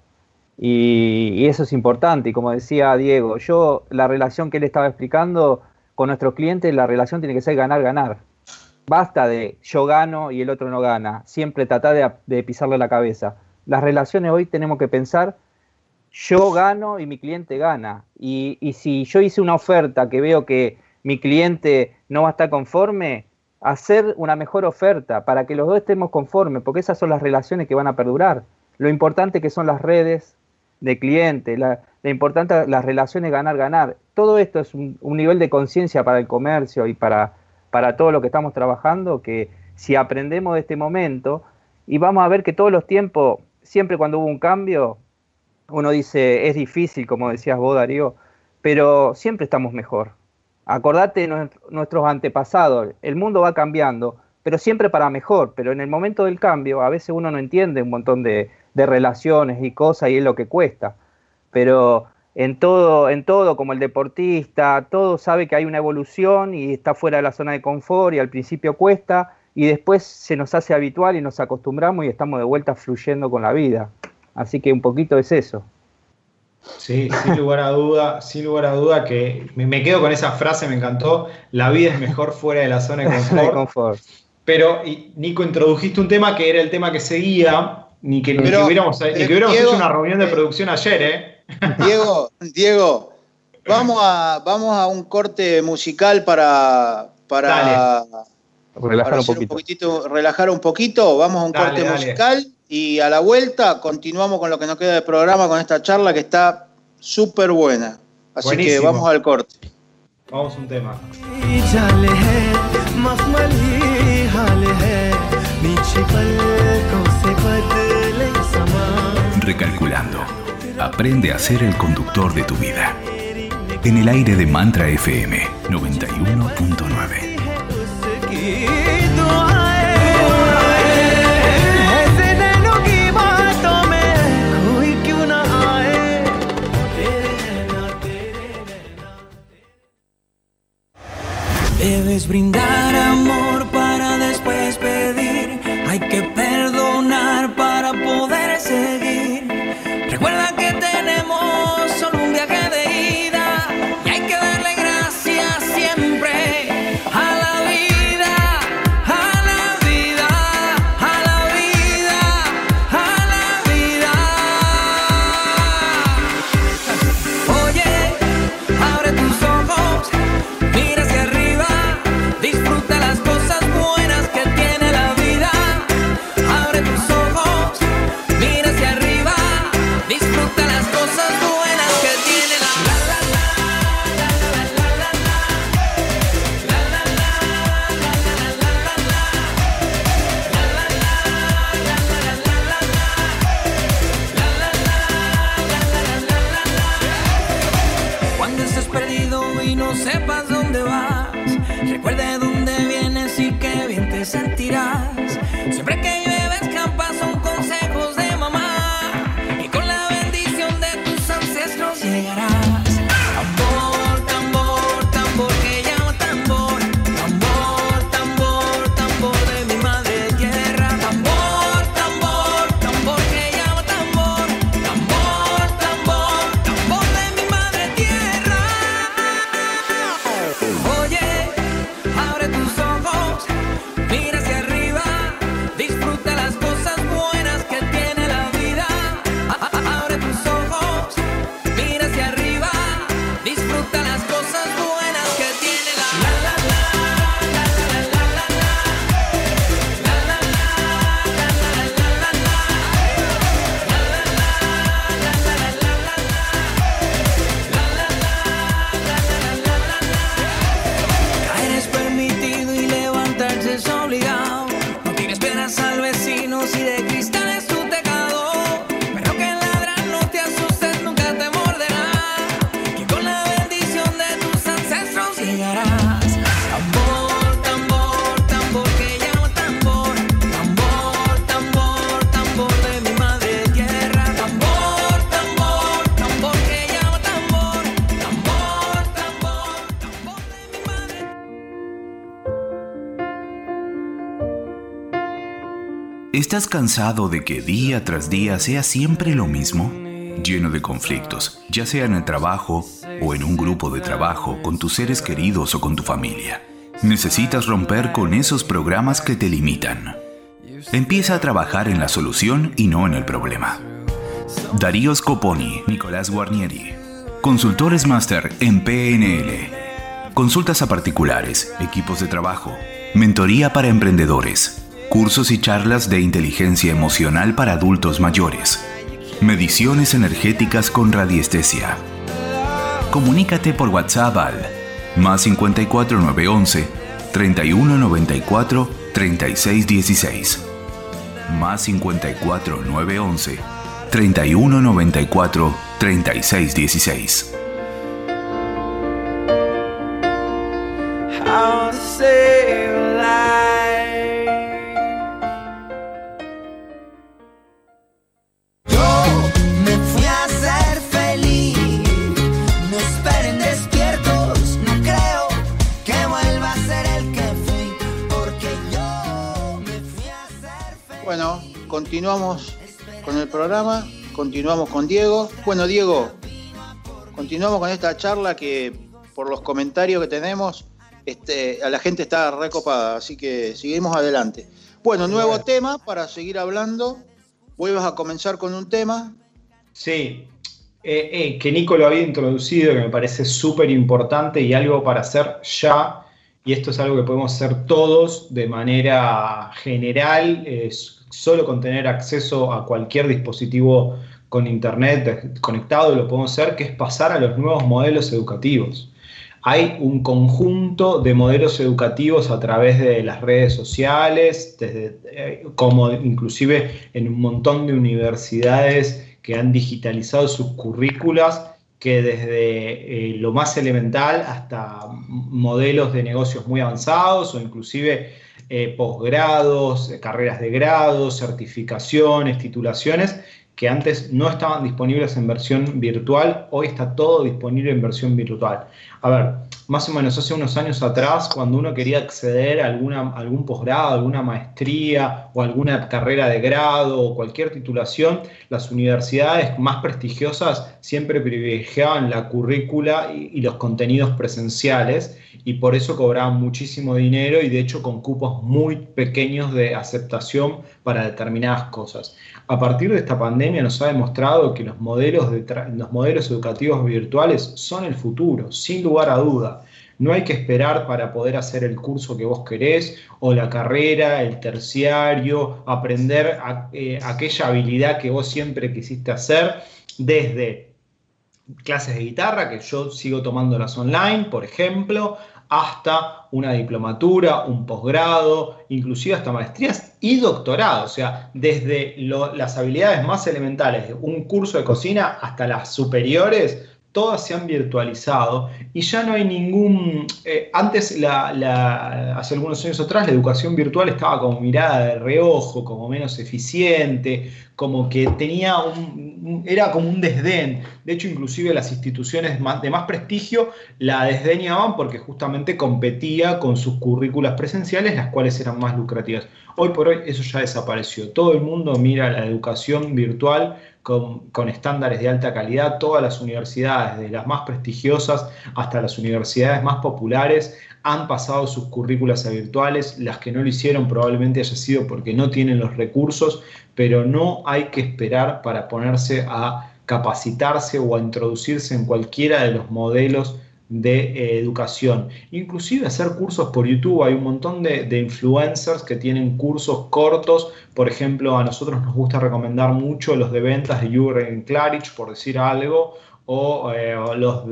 y, y eso es importante. Y como decía Diego, yo la relación que él estaba explicando con nuestros clientes, la relación tiene que ser ganar-ganar. Basta de yo gano y el otro no gana. Siempre tratar de, de pisarle la cabeza. Las relaciones hoy tenemos que pensar, yo gano y mi cliente gana. Y, y si yo hice una oferta que veo que mi cliente no va a estar conforme, hacer una mejor oferta para que los dos estemos conformes, porque esas son las relaciones que van a perdurar. Lo importante que son las redes de clientes, la, lo importante las relaciones ganar-ganar. Todo esto es un, un nivel de conciencia para el comercio y para... para todo lo que estamos trabajando, que si aprendemos de este momento, y vamos a ver que todos los tiempos, siempre cuando hubo un cambio, uno dice, es difícil, como decías vos, Darío, pero siempre estamos mejor. Acordate de nuestros antepasados, el mundo va cambiando, pero siempre para mejor, pero en el momento del cambio, a veces uno no entiende un montón de, de relaciones y cosas, y es lo que cuesta, pero... En todo, en todo, como el deportista, todo sabe que hay una evolución y está fuera de la zona de confort y al principio cuesta y después se nos hace habitual y nos acostumbramos y estamos de vuelta fluyendo con la vida. Así que un poquito es eso. Sí, sin lugar a duda, sin lugar a duda que me, me quedo con esa frase, me encantó. La vida es mejor fuera de la zona de confort. De confort. Pero, y, Nico, introdujiste un tema que era el tema que seguía, ni que, ni Pero, que hubiéramos, ni eh, que hubiéramos Diego, hecho una reunión de eh, producción ayer, ¿eh? Diego, Diego, vamos a, vamos a un corte musical para, para, Relajar para un hacer un poquito. poquitito, relajar un poquito. Vamos a un Dale, corte dale. musical y a la vuelta continuamos con lo que nos queda de programa con esta charla que está súper buena. Así Buenísimo. que vamos al corte. Vamos a un tema. जाल है मखमली हाल है नीचे पलकों से बदले समा Recalculando. Aprende a ser el conductor de tu vida. En el aire de Mantra F M noventa y uno punto nueve. उसकी दुआएं ऐसे नैनों की बातों में कोई क्यों ना आए तेरे नैना तेरे नैना debes brindar amor para después pedir. Hay que perdonar para poder seguir. Recuerda que tenemos solo un viaje de ida y hay que darle gracias siempre a la vida, a la vida, a la vida, a la vida. Oye, abre tus ojos, mira hacia arriba, disfruta las cosas buenas que tiene la vida. Abre tus ojos, mira hacia arriba, disfruta las cosas buenas que tiene la la la la la la la la la Cuando estés perdido y no sepas dónde vas, recuerda de dónde vienes y qué bien te sentirás. Siempre que llueve escampa son consejos de mamá y con la bendición de tus ancestros llegarás. Tambor, tambor, tambor que llama tambor. Tambor, tambor, tambor de mi madre tierra. Tambor, tambor, tambor que llama tambor. Tambor, tambor, tambor de mi madre tierra. Oye, abre tus ojos, mira hacia arriba, ¿Estás cansado de que día tras día sea siempre lo mismo? Lleno de conflictos, ya sea en el trabajo o en un grupo de trabajo, con tus seres queridos o con tu familia. Necesitas romper con esos programas que te limitan. Empieza a trabajar en la solución y no en el problema. Darío Scoponi, Nicolás Guarnieri. Consultores Máster en P N L. Consultas a particulares, equipos de trabajo, mentoría para emprendedores, cursos y charlas de inteligencia emocional para adultos mayores, mediciones energéticas con radiestesia. Comunícate por WhatsApp al más cincuenta y cuatro nueve once, treinta y uno noventa y cuatro, treinta y seis dieciséis. Más cincuenta y cuatro nueve once, treinta y uno noventa y cuatro, treinta y seis dieciséis. How to save a life. Yo me fui a ser feliz. No esperen despiertos. No creo que vuelva a ser el que fui. Porque yo me fui a ser feliz. Bueno, continuamos con el programa. Continuamos con Diego. Bueno, Diego, continuamos con esta charla que por los comentarios que tenemos, este, a la gente está recopada, así que seguimos adelante. Bueno, nuevo bueno. tema para seguir hablando. Vuelvas a comenzar con un tema. Sí, eh, eh, que Nico lo había introducido, que me parece súper importante y algo para hacer ya. Y esto es algo que podemos hacer todos de manera general, eh, solo con tener acceso a cualquier dispositivo con internet conectado lo podemos hacer, que es pasar a los nuevos modelos educativos. Hay un conjunto de modelos educativos a través de las redes sociales, desde, eh, como inclusive en un montón de universidades que han digitalizado sus currículas, que desde eh, lo más elemental hasta modelos de negocios muy avanzados o inclusive eh, posgrados, carreras de grado, certificaciones, titulaciones, que antes no estaban disponibles en versión virtual, hoy está todo disponible en versión virtual. A ver, más o menos hace unos años atrás, cuando uno quería acceder a alguna, algún posgrado, alguna maestría o alguna carrera de grado o cualquier titulación, las universidades más prestigiosas siempre privilegiaban la currícula y, y los contenidos presenciales, y por eso cobraban muchísimo dinero y de hecho con cupos muy pequeños de aceptación para determinadas cosas. A partir de esta pandemia nos ha demostrado que los modelos, de los modelos educativos virtuales son el futuro, sin lugar a duda. No hay que esperar para poder hacer el curso que vos querés o la carrera, el terciario, aprender a, eh, aquella habilidad que vos siempre quisiste hacer, desde clases de guitarra, que yo sigo tomándolas online, por ejemplo, hasta una diplomatura, un posgrado, inclusive hasta maestrías y doctorado. O sea, desde lo, las habilidades más elementales de un curso de cocina hasta las superiores, todas se han virtualizado y ya no hay ningún... Eh, antes, la, la, hace algunos años atrás, la educación virtual estaba como mirada de reojo, como menos eficiente, como que tenía un, era como un desdén. De hecho, inclusive las instituciones más, de más prestigio la desdeñaban porque justamente competía con sus currículas presenciales, las cuales eran más lucrativas. Hoy por hoy eso ya desapareció. Todo el mundo mira la educación virtual con, con estándares de alta calidad. Todas las universidades, desde las más prestigiosas hasta las universidades más populares, han pasado sus currículas a virtuales. Las que no lo hicieron probablemente haya sido porque no tienen los recursos, pero no hay que esperar para ponerse a capacitarse o a introducirse en cualquiera de los modelos de eh, educación. Inclusive hacer cursos por YouTube. Hay un montón de, de influencers que tienen cursos cortos. Por ejemplo, a nosotros nos gusta recomendar mucho los de ventas de Jürgen Klarich, por decir algo, o eh, los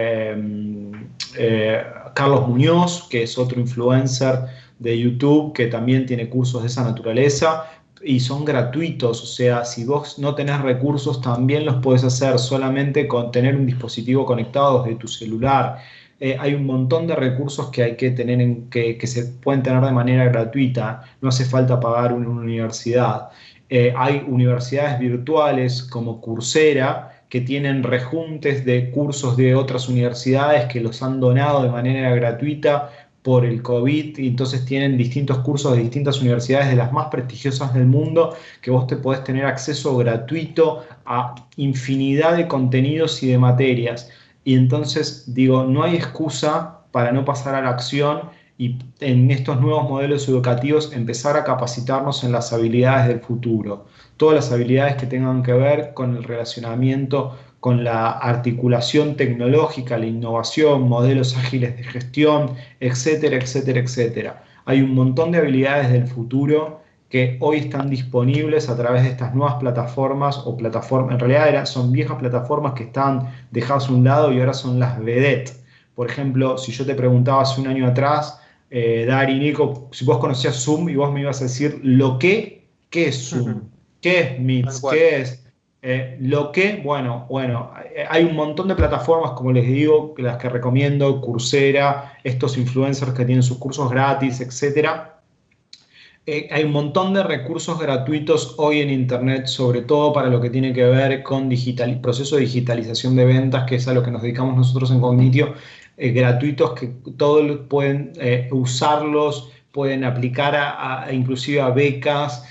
de eh, Carlos Muñoz, que es otro influencer de YouTube que también tiene cursos de esa naturaleza. Y son gratuitos, o sea, si vos no tenés recursos también los podés hacer solamente con tener un dispositivo conectado desde tu celular. Eh, hay un montón de recursos que hay que tener, en, que, que se pueden tener de manera gratuita, no hace falta pagar una universidad. Eh, hay universidades virtuales como Coursera que tienen rejuntes de cursos de otras universidades que los han donado de manera gratuita por el COVID, y entonces tienen distintos cursos de distintas universidades de las más prestigiosas del mundo, que vos te podés tener acceso gratuito a infinidad de contenidos y de materias. Y entonces, digo, no hay excusa para no pasar a la acción y en estos nuevos modelos educativos empezar a capacitarnos en las habilidades del futuro. Todas las habilidades que tengan que ver con el relacionamiento, con la articulación tecnológica, la innovación, modelos ágiles de gestión, etcétera, etcétera, etcétera. Hay un montón de habilidades del futuro que hoy están disponibles a través de estas nuevas plataformas o plataformas, en realidad eran, son viejas plataformas que están dejadas a un lado y ahora son las vedettes. Por ejemplo, si yo te preguntaba hace un año atrás, eh, Dari, Nico, si vos conocías Zoom y vos me ibas a decir lo que, ¿qué es Zoom? ¿Qué es Meets? ¿Qué es? Eh, lo que, bueno, bueno, hay un montón de plataformas, como les digo, las que recomiendo, Coursera, estos influencers que tienen sus cursos gratis, etcétera. Eh, hay un montón de recursos gratuitos hoy en Internet, sobre todo para lo que tiene que ver con digital, proceso de digitalización de ventas, que es a lo que nos dedicamos nosotros en Cognitio, eh, gratuitos que todos pueden eh, usarlos, pueden aplicar a, a, inclusive a becas.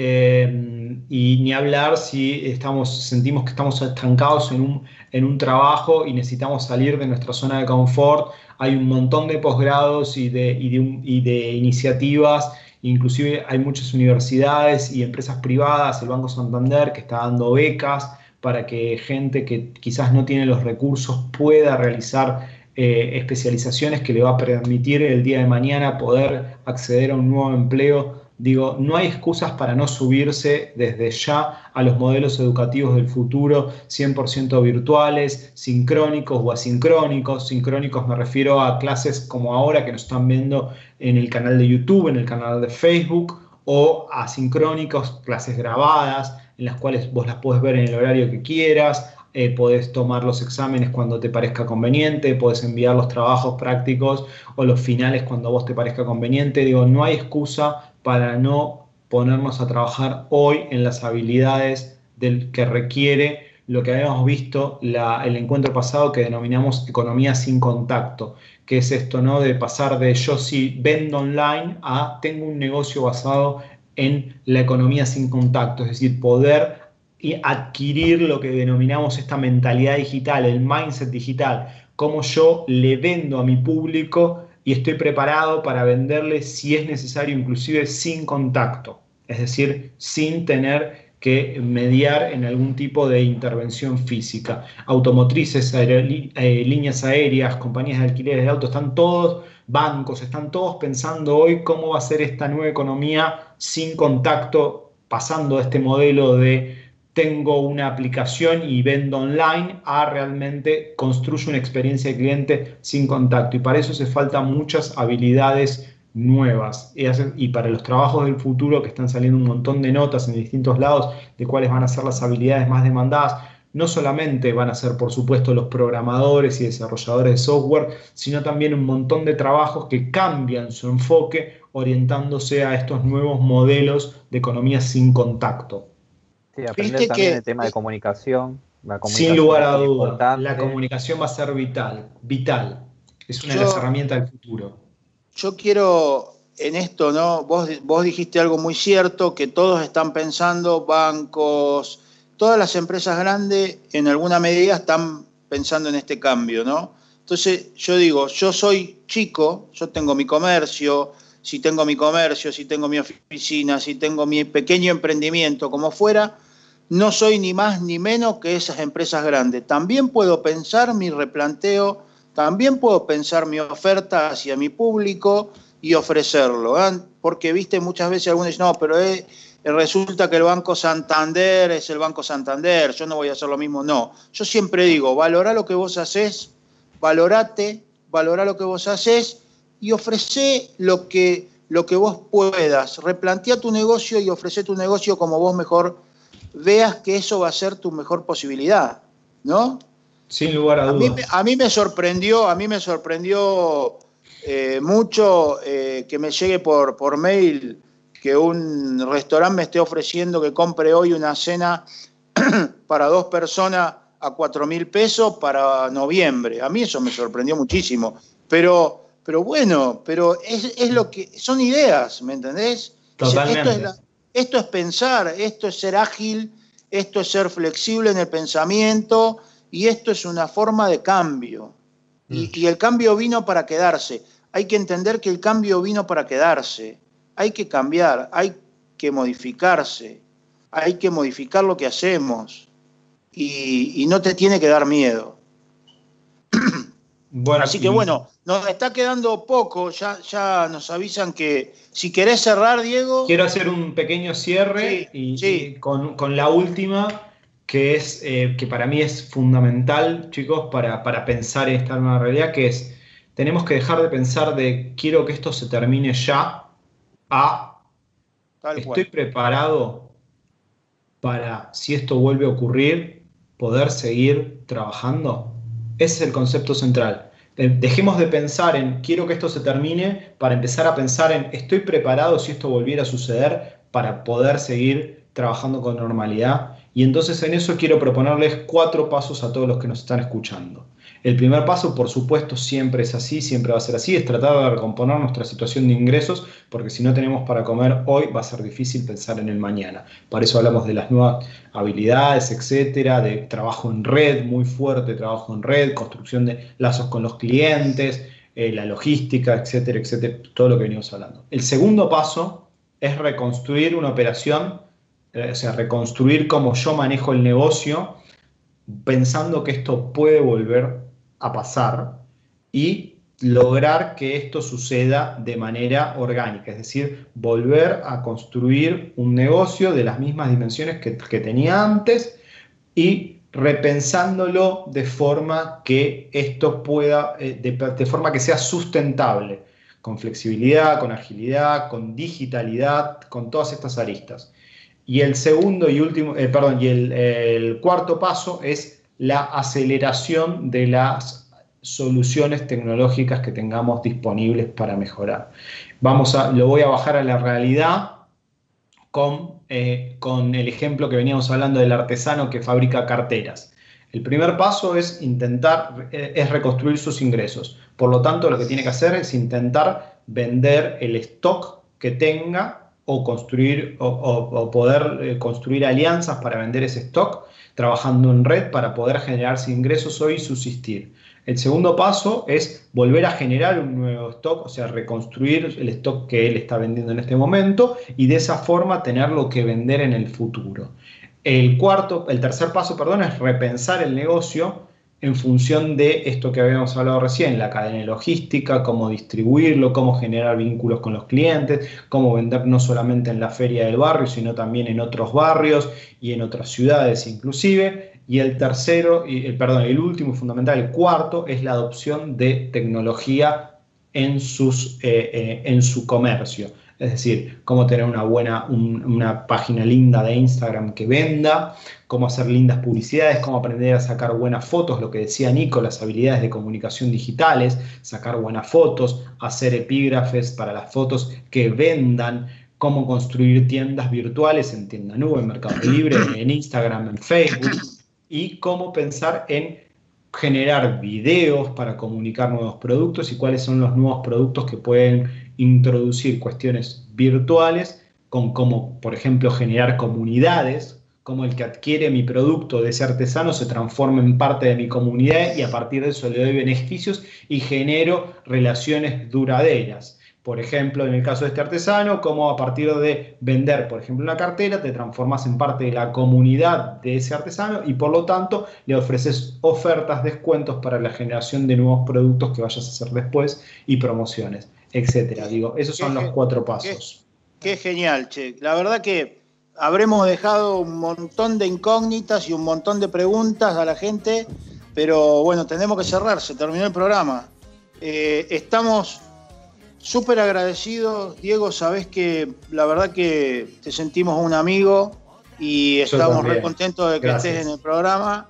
Eh, y ni hablar si estamos, sentimos que estamos estancados en un, en un trabajo y necesitamos salir de nuestra zona de confort. Hay un montón de posgrados y de, y de, y de iniciativas, inclusive hay muchas universidades y empresas privadas, el Banco Santander, que está dando becas para que gente que quizás no tiene los recursos pueda realizar eh, especializaciones que le va a permitir el día de mañana poder acceder a un nuevo empleo. Digo, no hay excusas para no subirse desde ya a los modelos educativos del futuro, cien por ciento virtuales, sincrónicos o asincrónicos. Sincrónicos me refiero a clases como ahora que nos están viendo en el canal de YouTube, en el canal de Facebook, o asincrónicos, clases grabadas, en las cuales vos las podés ver en el horario que quieras, eh, podés tomar los exámenes cuando te parezca conveniente, podés enviar los trabajos prácticos o los finales cuando a vos te parezca conveniente. Digo, no hay excusa para no ponernos a trabajar hoy en las habilidades del que requiere lo que habíamos visto la, el encuentro pasado, que denominamos economía sin contacto, que es esto, ¿no? De pasar de yo sí vendo online a tengo un negocio basado en la economía sin contacto, es decir, poder adquirir lo que denominamos esta mentalidad digital, el mindset digital, cómo yo le vendo a mi público y estoy preparado para venderle si es necesario, inclusive sin contacto, es decir, sin tener que mediar en algún tipo de intervención física. Automotrices, aerolí- eh, líneas aéreas, compañías de alquileres de autos, están todos, bancos, están todos pensando hoy cómo va a ser esta nueva economía sin contacto, pasando de este modelo de tengo una aplicación y vendo online a realmente construyo una experiencia de cliente sin contacto. Y para eso hace falta muchas habilidades nuevas. Y, hace, y para los trabajos del futuro, que están saliendo un montón de notas en distintos lados de cuáles van a ser las habilidades más demandadas, no solamente van a ser, por supuesto, los programadores y desarrolladores de software, sino también un montón de trabajos que cambian su enfoque orientándose a estos nuevos modelos de economía sin contacto. Sí, aprender también que, el tema de comunicación. La comunicación sin lugar a duda, la comunicación va a ser vital, vital. Es una yo, de las herramientas del futuro. Yo quiero, en esto, ¿no? Vos, vos dijiste algo muy cierto, que todos están pensando, bancos, todas las empresas grandes, en alguna medida están pensando en este cambio, ¿no? Entonces, yo digo, yo soy chico, yo tengo mi comercio, si tengo mi comercio, si tengo mi oficina, si tengo mi pequeño emprendimiento, como fuera, no soy ni más ni menos que esas empresas grandes. También puedo pensar mi replanteo, también puedo pensar mi oferta hacia mi público y ofrecerlo, ¿eh? Porque, viste, muchas veces algunos dicen, no, pero es, resulta que el Banco Santander es el Banco Santander, yo no voy a hacer lo mismo. No, yo siempre digo, valorá lo que vos hacés, valorate, valorá lo que vos hacés, y ofrecé lo que, lo que vos puedas. Replantea tu negocio y ofrecé tu negocio como vos mejor veas que eso va a ser tu mejor posibilidad, ¿no? Sin lugar a, a dudas. Mí, a mí me sorprendió, a mí me sorprendió eh, mucho eh, que me llegue por, por mail que un restaurante me esté ofreciendo que compre hoy una cena para dos personas a cuatro mil pesos para noviembre. A mí eso me sorprendió muchísimo. Pero pero bueno, pero es, es lo que son ideas, ¿me entendés? Totalmente. Esto es, la, esto es pensar, esto es ser ágil, esto es ser flexible en el pensamiento y esto es una forma de cambio. Mm. Y, y el cambio vino para quedarse. Hay que entender que el cambio vino para quedarse. Hay que cambiar, hay que modificarse, hay que modificar lo que hacemos y, y no te tiene que dar miedo. Bueno, así que bueno, nos está quedando poco, ya, ya nos avisan que si querés cerrar, Diego. Quiero hacer un pequeño cierre sí, y, sí. y con, con la última, que es eh, que para mí es fundamental, chicos, para, para pensar en esta nueva realidad, que es, tenemos que dejar de pensar de quiero que esto se termine ya, a Tal estoy cual. preparado para, si esto vuelve a ocurrir, poder seguir trabajando. Ese es el concepto central. Dejemos de pensar en quiero que esto se termine para empezar a pensar en estoy preparado si esto volviera a suceder para poder seguir trabajando con normalidad. Y entonces en eso quiero proponerles cuatro pasos a todos los que nos están escuchando. El primer paso, por supuesto, siempre es así, siempre va a ser así, es tratar de recomponer nuestra situación de ingresos, porque si no tenemos para comer hoy va a ser difícil pensar en el mañana. Para eso hablamos de las nuevas habilidades, etcétera, de trabajo en red muy fuerte, trabajo en red, construcción de lazos con los clientes, eh, la logística, etcétera, etcétera, todo lo que venimos hablando. El segundo paso es reconstruir una operación, eh, o sea, reconstruir cómo yo manejo el negocio, pensando que esto puede volver a pasar y lograr que esto suceda de manera orgánica, es decir, volver a construir un negocio de las mismas dimensiones que, que tenía antes y repensándolo de forma que esto pueda, eh, de, de forma que sea sustentable, con flexibilidad, con agilidad, con digitalidad, con todas estas aristas. Y el segundo y último, eh, perdón, y el, el cuarto paso es la aceleración de las soluciones tecnológicas que tengamos disponibles para mejorar. Vamos a, lo voy a bajar a la realidad con, eh, con el ejemplo que veníamos hablando del artesano que fabrica carteras. El primer paso es intentar, eh, es reconstruir sus ingresos. Por lo tanto, lo que tiene que hacer es intentar vender el stock que tenga o construir o, o, o poder eh, construir alianzas para vender ese stock, trabajando en red para poder generarse ingresos hoy y subsistir. El segundo paso es volver a generar un nuevo stock, o sea, reconstruir el stock que él está vendiendo en este momento y de esa forma tener lo que vender en el futuro. El cuarto, el tercer paso, perdón, es repensar el negocio en función de esto que habíamos hablado recién, la cadena logística, cómo distribuirlo, cómo generar vínculos con los clientes, cómo vender no solamente en la feria del barrio, sino también en otros barrios y en otras ciudades inclusive. Y el tercero, y, el, perdón, el último y fundamental, el cuarto, es la adopción de tecnología en, sus, eh, eh, en su comercio. Es decir, cómo tener una buena, un, una página linda de Instagram que venda, cómo hacer lindas publicidades, cómo aprender a sacar buenas fotos, lo que decía Nico, las habilidades de comunicación digitales, sacar buenas fotos, hacer epígrafes para las fotos que vendan, cómo construir tiendas virtuales en Tienda Nube, en Mercado Libre, en Instagram, en Facebook, y cómo pensar en generar videos para comunicar nuevos productos y cuáles son los nuevos productos que pueden introducir cuestiones virtuales, con cómo, por ejemplo, generar comunidades, cómo el que adquiere mi producto de ese artesano se transforma en parte de mi comunidad y a partir de eso le doy beneficios y genero relaciones duraderas. Por ejemplo, en el caso de este artesano, cómo a partir de vender, por ejemplo, una cartera, te transformas en parte de la comunidad de ese artesano y por lo tanto le ofreces ofertas, descuentos para la generación de nuevos productos que vayas a hacer después y promociones, etcétera. Digo, esos son los cuatro pasos. Qué, qué genial, che. La verdad que habremos dejado un montón de incógnitas y un montón de preguntas a la gente, pero bueno, tenemos que cerrar, se terminó el programa. Eh, estamos súper agradecidos, Diego, sabés que la verdad que te sentimos un amigo y Yo estamos también. re contentos de que Gracias. estés en el programa.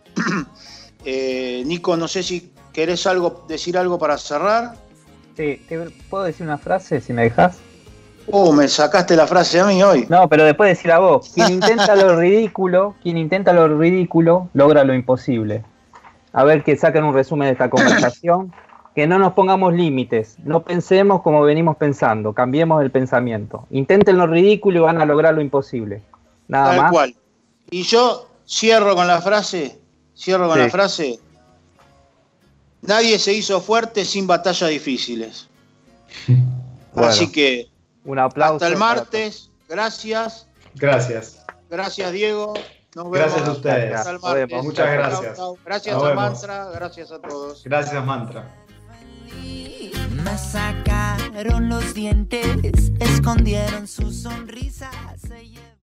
eh, Nico, no sé si querés algo, decir algo para cerrar. Sí, ¿te puedo decir una frase si me dejas? Oh, me sacaste la frase a mí hoy. No, pero después decir a vos. Quien intenta lo ridículo, quien intenta lo ridículo, logra lo imposible. A ver que saquen un resumen de esta conversación. que no nos pongamos límites, no pensemos como venimos pensando, cambiemos el pensamiento. Intenten lo ridículo y van a lograr lo imposible. Nada Tal más. cual. Y yo cierro con la frase, cierro con Sí. la frase, nadie se hizo fuerte sin batallas difíciles. Bueno, Así que un aplauso. hasta el para martes, gracias, Gracias. gracias Diego, nos vemos. Gracias a ustedes. Hasta el Nos vemos. martes. Muchas Chau, gracias. chau. Gracias Nos a vemos. Mantra, gracias a todos. Gracias, Mantra. Me sacaron los dientes, escondieron sus sonrisas.